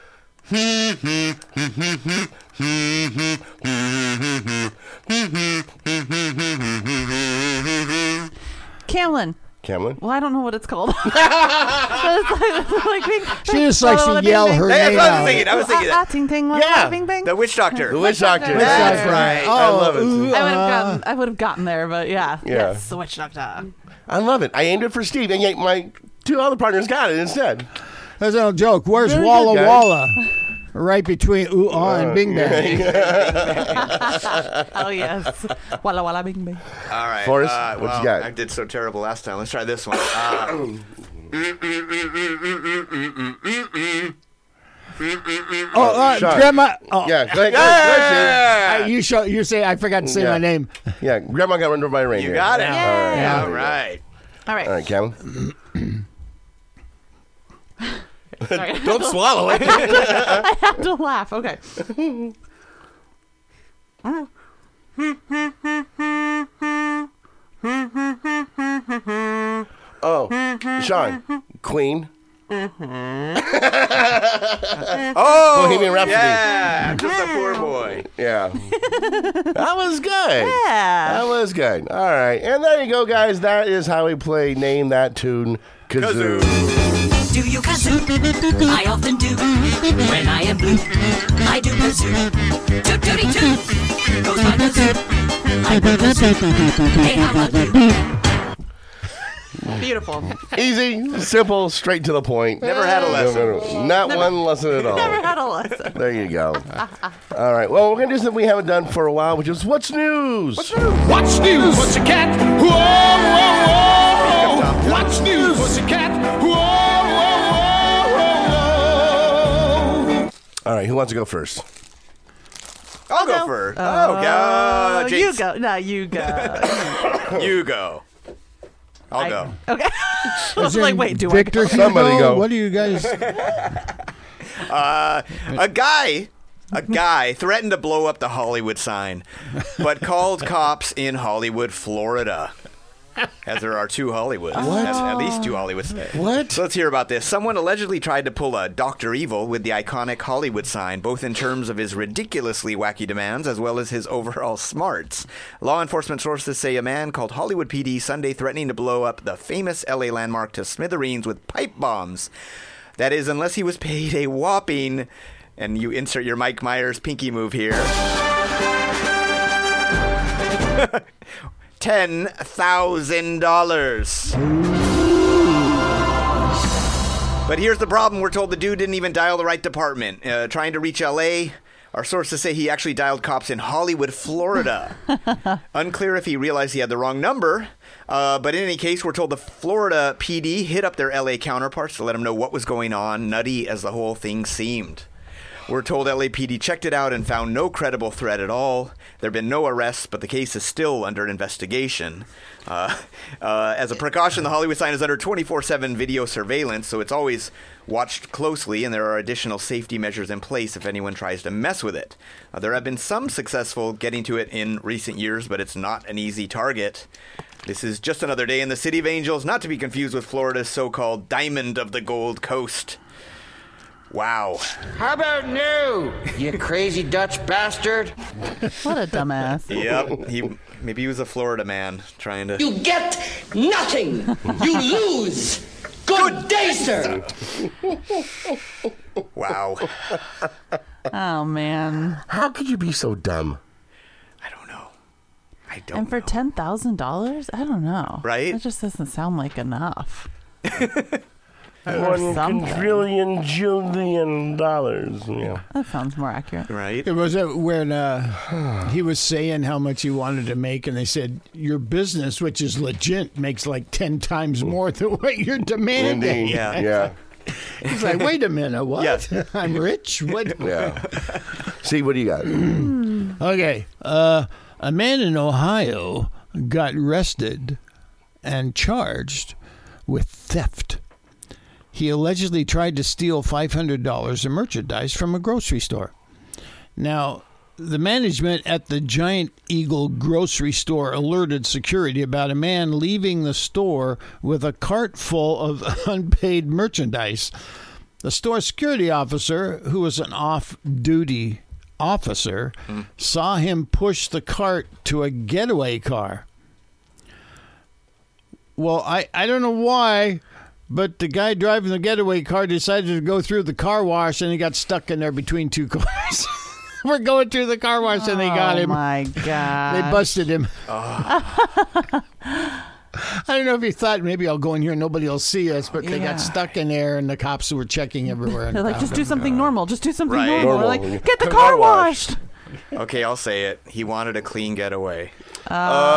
Camlin.
Camlin.
Well, I don't know what it's called. It's like, like being,
She just likes to yell her
Hey,
name
that's what I was
out.
thinking. I was thinking
Ah,
that.
ting, ting, wah,
Yeah.
wah, bing, bing.
The Witch Doctor.
The Witch Doctor.
Doctor.
That's
That's
right.
right.
I love it.
ooh,
I would have
uh,
gotten. I would have gotten there, but yeah.
Yeah.
Yes, the Witch Doctor.
I love it. I aimed it for Steve, and yet my two other partners got it instead.
That's no joke. Where's
Very
Walla
good, guys.
Walla? Right between ooh ah and Bing Bang.
Oh yes. Walla walla bing bing.
All right.
Forrest,
uh,
what you
well,
got?
I did so terrible last time. Let's try this one. Uh,
Oh, uh,
Sean.
Grandma. Oh,
Yeah. Go ahead. Go ahead.
uh, you show. You say I forgot to say
Yeah.
my name.
Yeah. Grandma got run over by a reindeer.
you got it.
Yeah.
All right.
All right.
All right, Cameron.
Sorry.
Don't swallow it.
I had to laugh. Okay.
Oh, Sean. Queen.
Oh,
Bohemian Rhapsody.
Yeah, just a poor boy.
Yeah. That was good.
Yeah.
That was good. All right. And there you go, guys. That is how we play Name That Tune Kazoo.
Kazoo.
Do you kazoo? I often do. When I am blue, I do kazoo. Toot tooty toot. Goes my kazoo. I do kazoo. Hey, how about you?
Beautiful.
Easy, simple, straight to the point.
Never had a lesson.
No, no, no. Not one lesson at all.
Never had a lesson.
There you go. All right. Well, we're going to do something we haven't done for a while, which is What's News? What's News?
What's news? What's a cat? Whoa, whoa, whoa. What's news? What's a cat? Whoa, whoa, whoa, whoa, whoa.
All right. Who wants to go first?
I'll go first. Oh, go.
You
Jinx.
go. No, you go.
You go. I'll
I-
go.
Okay. I was
As in
like, wait, do
Victor
I go?
Hugo?
Somebody go.
What do you guys?
Uh, a guy, a guy threatened to blow up the Hollywood sign, but called cops in Hollywood, Florida. As there are two Hollywoods.
What?
At, at least two Hollywoods.
What?
So let's hear about this. Someone allegedly tried to pull a Doctor Evil with the iconic Hollywood sign, both in terms of his ridiculously wacky demands as well as his overall smarts. Law enforcement sources say a man called Hollywood P D Sunday threatening to blow up the famous L A landmark to smithereens with pipe bombs. That is, unless he was paid a whopping, and you insert your Mike Myers pinky move here, ten thousand dollars. But here's the problem. We're told the dude didn't even dial the right department. Uh, trying to reach L A, our sources say he actually dialed cops in Hollywood, Florida. Unclear if he realized he had the wrong number. Uh, but in any case, we're told the Florida P D hit up their L A counterparts to let them know what was going on, nutty as the whole thing seemed. We're told L A P D checked it out and found no credible threat at all. There have been no arrests, but the case is still under investigation. Uh, uh, as a precaution, the Hollywood sign is under twenty-four seven video surveillance, so it's always watched closely, and there are additional safety measures in place if anyone tries to mess with it. Uh, there have been some successful getting to it in recent years, but it's not an easy target. This is just another day in the City of Angels, not to be confused with Florida's so-called Diamond of the Gold Coast. Wow.
How about new, you crazy Dutch bastard?
What a dumbass.
Yep. He maybe he was a Florida man trying to.
You get nothing. You lose. Good day, sir.
Wow.
Oh, man.
How could you be so dumb?
I don't know. I don't
And for
know.
ten thousand dollars? I don't know.
Right?
That just doesn't sound like enough.
One
something.
quadrillion jillion dollars. Yeah.
That sounds more accurate.
Right?
It was uh, when uh, he was saying how much he wanted to make, and they said, your business, which is legit, makes like ten times more than what you're demanding.
Indeed.
Yeah.
Yeah.
He's like, wait a minute, what?
Yes.
I'm rich? What?
Yeah. See, what do you got?
Okay. Uh, a man in Ohio got arrested and charged with theft. He allegedly tried to steal five hundred dollars of merchandise from a grocery store. Now, the management at the Giant Eagle grocery store alerted security about a man leaving the store with a cart full of unpaid merchandise. The store security officer, who was an off-duty officer, mm. saw him push the cart to a getaway car. Well, I, I don't know why, but the guy driving the getaway car decided to go through the car wash, and he got stuck in there between two cars. We're going through the car wash, and they got him.
Oh, my God.
They busted him.
Oh.
I don't know if he thought maybe I'll go in here and nobody will see us, but they
Yeah.
got stuck in there, and the cops were checking everywhere.
They're like, just do something normal. Just do something
Right.
normal. We're
Normal.
like, get the car washed.
Okay, I'll say it. He wanted a clean getaway.
Oh.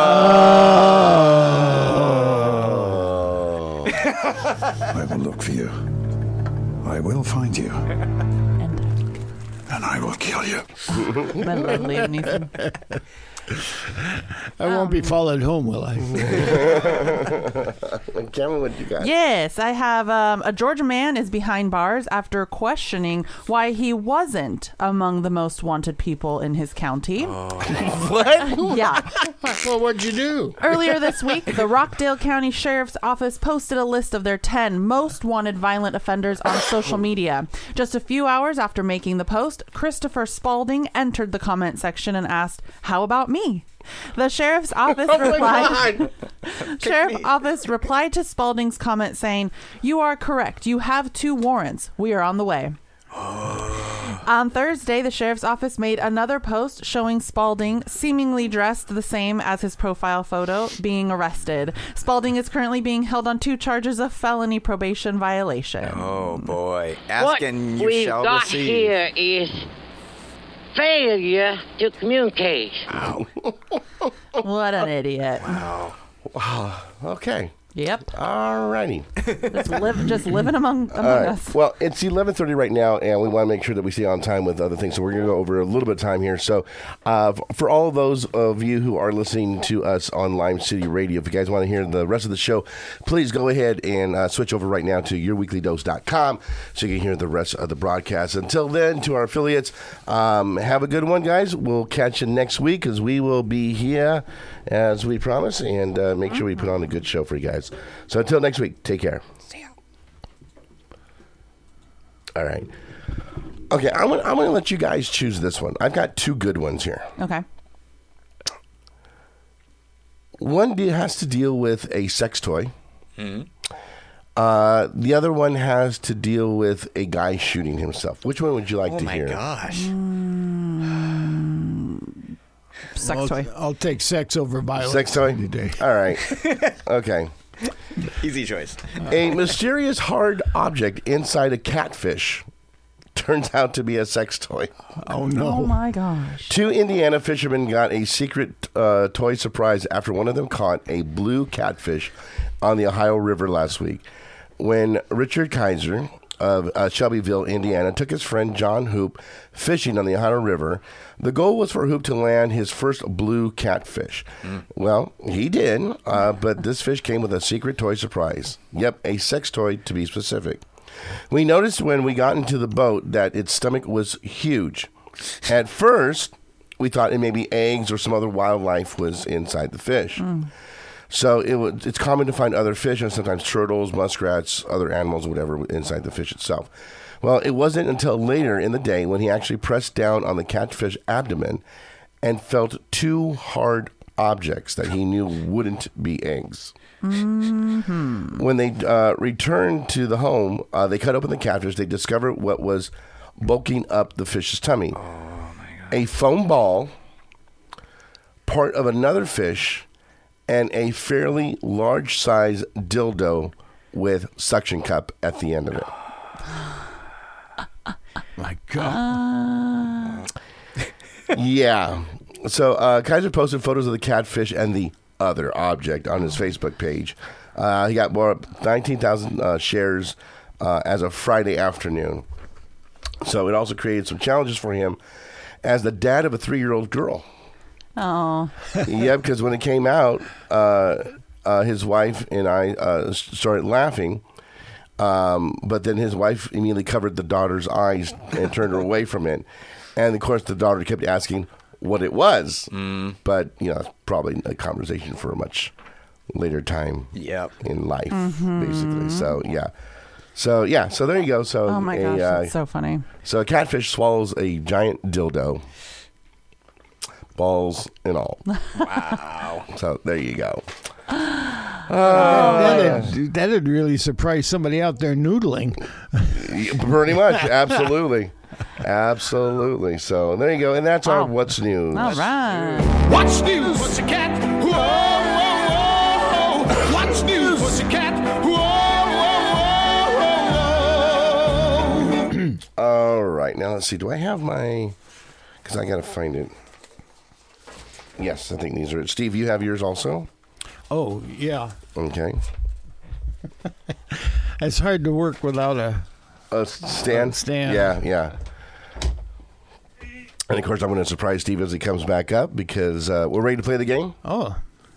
I will look for you. I will find you.
And
And I will kill you.
I love Liam Neeson.
I won't be followed home, will I?
Tell me what you got.
Yes, I have um, a Georgia man is behind bars after questioning why he wasn't among the most wanted people in his county.
What?
Yeah.
Well, what'd you do?
Earlier this week, the Rockdale County Sheriff's Office posted a list of their ten most wanted violent offenders on social media. Just a few hours after making the post, Christopher Spalding entered the comment section and asked, "How about me?" The sheriff's office replied. Sheriff's office replied to Spalding's comment saying, "You are correct. You have two warrants. We are on the way." On Thursday, the sheriff's office made another post showing Spalding, seemingly dressed the same as his profile photo, being arrested. Spalding is currently being held on two charges of felony probation violation.
Oh, boy. Ask
what
and you
we've
shall
got
receive.
here is failure to communicate.
Wow.
What an idiot.
Wow.
Wow. Okay.
Yep.
All righty.
Just, live, just living among, among
All right.
us.
Well, it's eleven thirty right now, and we want to make sure that we stay on time with other things. So we're going to go over a little bit of time here. So uh, for all of those of you who are listening to us on Lime City Radio, if you guys want to hear the rest of the show, please go ahead and uh, switch over right now to your weekly dose dot com so you can hear the rest of the broadcast. Until then, to our affiliates, um, have a good one, guys. We'll catch you next week because we will be here as we promise, and uh, make sure we put on a good show for you guys. So until next week, take care. See ya. All right. Okay, I'm gonna, I'm going to let you guys choose this one. I've got two good ones here.
Okay.
One de- has to deal with a sex toy.
Mm-hmm.
Uh, the other one has to deal with a guy shooting himself. Which one would you like
oh
to hear?
Oh, my gosh.
Mm, sex
I'll,
toy.
I'll take sex over violence.
Sex toy?
Today.
All right. Okay.
Easy choice.
A mysterious hard object inside a catfish turns out to be a sex toy.
Oh, no.
Oh, my gosh.
Two Indiana fishermen got a secret uh, toy surprise after one of them caught a blue catfish on the Ohio River last week. When Richard Kaiser of uh, Shelbyville, Indiana, took his friend John Hoop fishing on the Ohio River, the goal was for Hoop to land his first blue catfish. Mm. Well, he did, uh, but this fish came with a secret toy surprise. Yep, a sex toy to be specific. We noticed when we got into the boat that its stomach was huge. At first, we thought it may be eggs or some other wildlife was inside the fish. Mm. So it was, it's common to find other fish and sometimes turtles, muskrats, other animals, whatever, inside the fish itself. Well, it wasn't until later in the day when he actually pressed down on the catfish abdomen and felt two hard objects that he knew wouldn't be eggs. Mm-hmm. When they uh, returned to the home, uh, they cut open the catfish. They discovered what was bulking up the fish's tummy. Oh, my God. A foam ball, part of another fish, and a fairly large size dildo with suction cup at the end of it.
My God.
Uh...
Yeah. So uh, Kaiser posted photos of the catfish and the other object on his Facebook page. Uh, he got more nineteen thousand uh, shares uh, as of Friday afternoon. So it also created some challenges for him as the dad of a three-year-old girl.
Oh.
Yeah, because when it came out, uh, uh, his wife and I uh, started laughing. Um, but then his wife immediately covered the daughter's eyes and turned her away from it. And, of course, the daughter kept asking what it was. Mm. But, you know, it's probably a conversation for a much later time
yep.
in life,
mm-hmm.
basically. So, yeah. So, yeah. So, there you go. So,
oh, my
a,
gosh.
uh,
That's so funny.
So, a catfish swallows a giant dildo. Balls and all.
Wow.
So there you go.
Oh, that'd, that'd really surprise somebody out there noodling.
Pretty much. Absolutely. Absolutely. So there you go. And that's
wow.
our What's News.
All right.
What's News? What's a cat? Whoa, whoa, whoa. What's News? What's a cat? Whoa, whoa, whoa, whoa.
All right. Now let's see. Do I have my... Because I got to find it. Yes, I think these are... Steve, you have yours also?
Oh, yeah.
Okay.
It's hard to work without a...
A stand?
A stand.
Yeah, yeah. And, of course, I'm going to surprise Steve as he comes back up because uh, we're ready to play the game.
Oh.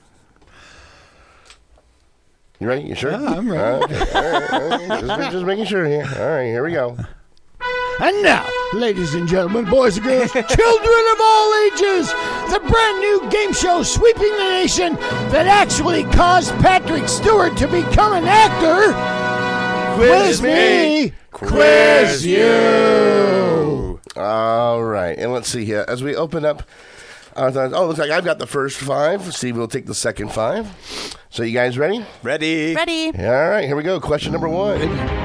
You ready? You sure?
Yeah, I'm ready.
All right, all right, all right. Just, just making sure here. All right, here we go.
And now, ladies and gentlemen, boys and girls, children of all ages, the brand new game show sweeping the nation that actually caused Patrick Stewart to become an actor. Quiz, Quiz me, Quiz, Quiz you.
All right, and let's see here. As we open up, uh, oh, looks like I've got the first five. Steve will take the second five. So you guys ready?
Ready.
Ready.
All right, here we go. Question number one.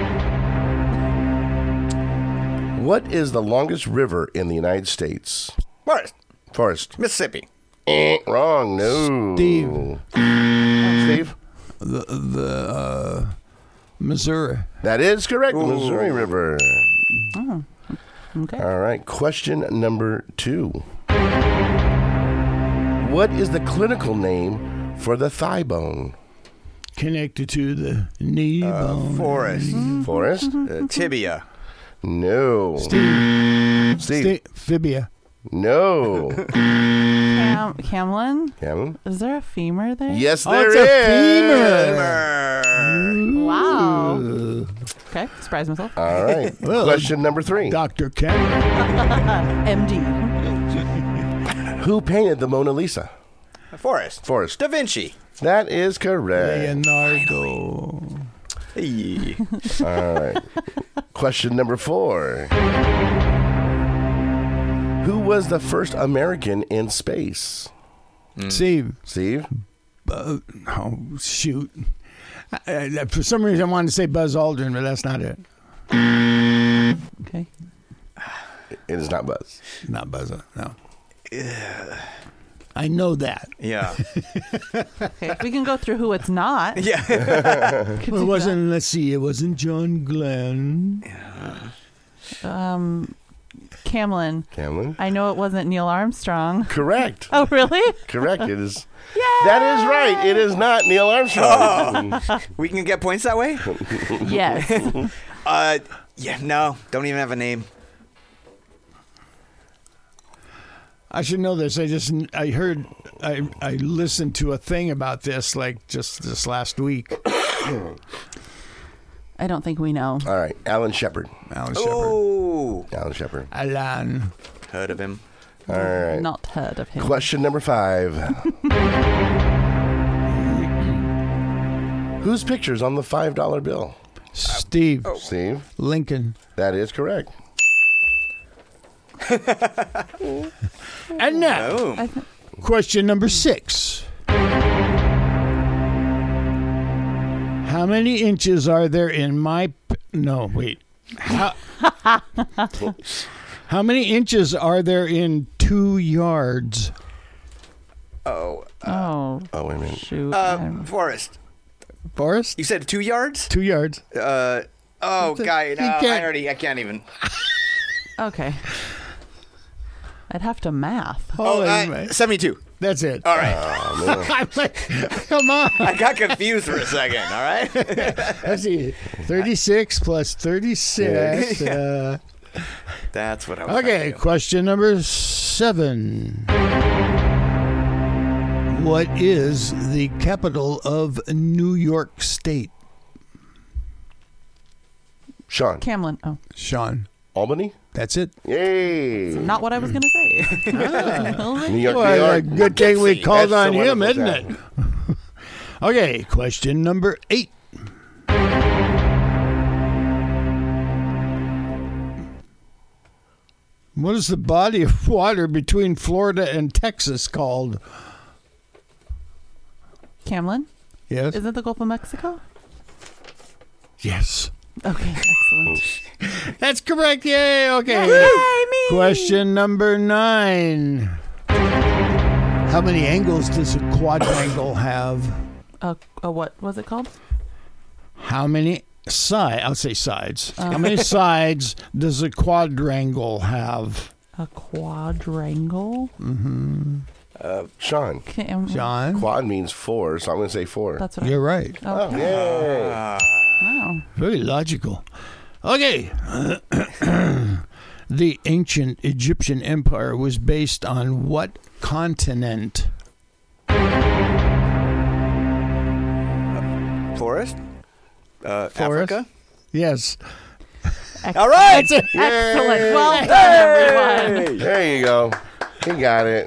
What is the longest river in the United States?
Forest.
Forest.
Mississippi.
Eh, wrong. No.
Steve.
Steve?
The, the uh, Missouri.
That is correct.
Ooh.
Missouri River.
Oh, okay.
All right. Question number two. What is the clinical name for the thigh bone?
connected to the knee
Uh,
bone.
Forrest.
Forrest?
Uh, tibia.
No.
Steve.
Steve.
Fibia.
No.
Cam- Camlin?
Camlin?
Is there a femur there?
Yes,
Oh,
there
it's
is.
a
femur.
Wow. Okay, surprise myself.
All right.
Well,
Question number three.
Doctor Cameron.
M D.
Who painted the Mona Lisa?
Forrest.
Forrest.
Da Vinci.
That is correct.
Leonardo.
Hey.
All right. Question number four. Who was the first American in space?
Steve.
Steve?
Uh, oh, shoot. I, I, for some reason, I wanted to say Buzz Aldrin, but that's not it.
Okay.
It is not Buzz.
Not Buzz, no. I know that.
Yeah.
Okay, we can go through who it's not.
Yeah.
Well, it wasn't, let's see, it wasn't John Glenn.
Um, Camlin.
Camlin?
I know it wasn't Neil Armstrong.
Correct.
Oh, really?
Correct. It is. That is right. It is not Neil Armstrong.
Oh. We can get points that way?
Yes.
Uh, yeah, no. Don't even have a name.
I should know this. I just, I heard, I, I listened to a thing about this like just this last week.
I don't think we know.
All right. Alan Shepard.
Alan Shepard.
Oh.
Alan Shepard.
Alan.
Heard of him.
All right.
Not heard of him.
Question number five. Whose picture's on the five dollar bill?
Steve.
Oh.
Steve?
Lincoln.
That is correct.
And now,
Boom.
question number six. How many inches are there in my... P- no, wait. How, how many inches are there in two yards?
Oh.
Oh.
Oh, wait a minute.
Shoot.
Uh, Forrest.
Forrest?
You said two yards?
Two yards.
Uh, oh,
It's a-
guy.
you
No, I
can't-
already, I can't even.
Okay. I'd have to math.
Oh,
Holy
uh,
ma-
seventy-two.
That's it.
All right.
Oh, man.
I'm like, come on.
I got confused for a second, all right?
Let's see. thirty-six plus thirty-six. Uh,
That's what I was
okay,
trying to do.
question number seven. What is the capital of New York State?
Sean.
Camlin. Oh.
Sean.
Albany?
That's it.
Yay.
Not what I was going to say.
New York,
Well,
New
a
York.
good thing we
That's
called
the
on him,
wonderful
isn't it?
sound.
Okay, question number eight. What is the body of water between Florida and Texas called?
Camlin?
Yes.
Is it the Gulf of Mexico?
Yes.
Okay, excellent.
That's correct. Yay. Okay.
Yay, me!
Question number nine. How many angles does a quadrangle have?
Uh, uh, what was it called?
How many side? I'll say sides.
Uh.
How many sides does a quadrangle have?
A quadrangle?
Mm-hmm.
Uh, Sean.
Cam-
John.
Quad means four, so I'm going to say four.
That's what
You're right.
I...
Oh,
Okay.
yay.
Wow.
Very logical. Okay. The ancient Egyptian empire was based on what continent?
Forrest? Uh,
Forrest?
Africa?
Yes.
All right.
That's it.
Excellent. Well done, everyone.
There you go. He got it.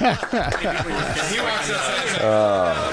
uh,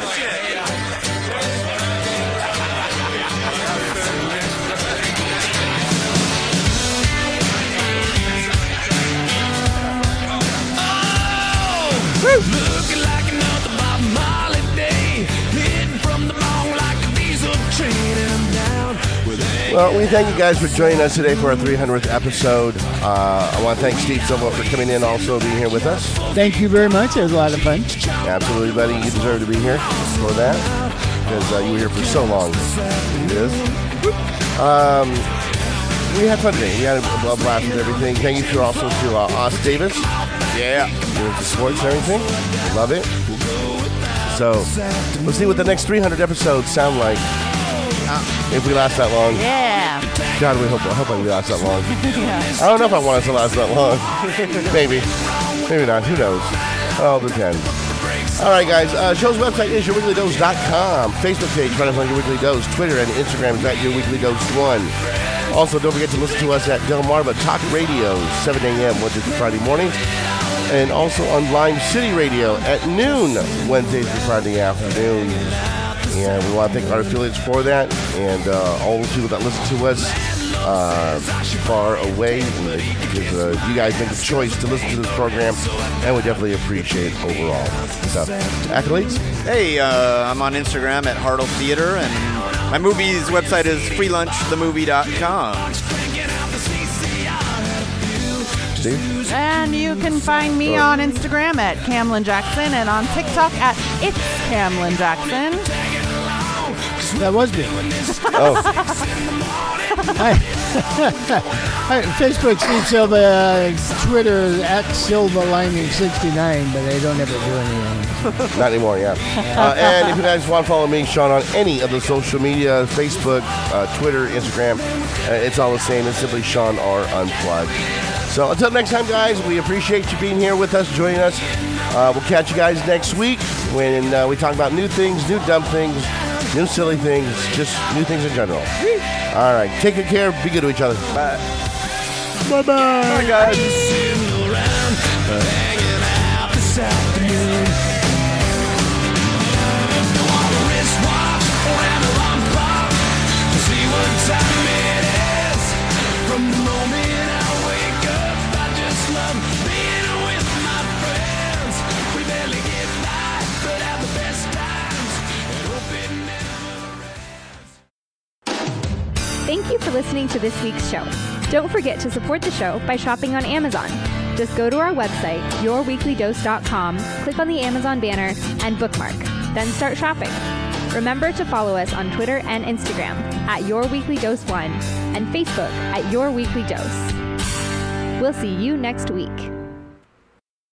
Looking like another Bob Marley day, hitting from the bong like a diesel train, and I'm down with a
well, we thank you guys for joining us today for our three hundredth episode. Uh, I want to thank Steve Silva for coming in, also being here with us.
Thank you very much. It was a lot of fun.
Absolutely, buddy. You deserve to be here for that because uh, you were here for so long. Yes. Um, we had fun today. We had a blast with everything. Thank you to also to uh, Os Davis.
Yeah.
Doing the sports and everything. Love it. So let's see what the next three hundred episodes sound like. If we last that long.
Yeah.
God, we hope, I hope we last that long.
Yeah.
I don't know if I want us to last that long. Maybe. Maybe not. Who knows? All depends. All right, guys. Uh, show's website is your weekly dose dot com. Facebook page, find us on Your Weekly Dose. Twitter and Instagram is at Your Weekly Dose one. Also, don't forget to listen to us at Delmarva Talk Radio, seven a.m. Monday through Friday mornings. And also on Lime City Radio at noon, Wednesdays through Friday afternoon. And we want to thank our affiliates for that, and uh, all the people that listen to us uh, far away, because uh, you guys make the choice to listen to this program, and we definitely appreciate it overall. So, accolades?
Hey, uh, I'm on Instagram at Hartle Theater, and my movie's website is free lunch the movie dot com.
Steve?
And you can find me on Instagram at Camlin Jackson and on TikTok at It's Camlin Jackson.
That was me.
Oh.
Hi. Hi. Facebook, Steve Silva. Uh, Twitter, at Silva Lining sixty-nine, but I don't ever do anything.
Not anymore, yeah. Uh, and if you guys want to follow me, Sean, on any of the social media, Facebook, uh, Twitter, Instagram, uh, it's all the same. It's simply Sean R. Unplugged. So until next time, guys, we appreciate you being here with us, joining us. Uh, we'll catch you guys next week when uh, we talk about new things, new dumb things, new silly things, just new things in general. All right. Take good care. Be good to each other. Bye.
Bye-bye.
Bye, guys.
Thank you for listening to this week's show. Don't forget to support the show by shopping on Amazon. Just go to our website, your weekly dose dot com, click on the Amazon banner, and bookmark. Then start shopping. Remember to follow us on Twitter and Instagram at Your Weekly Dose one and Facebook at Your Weekly Dose. We'll see you next week.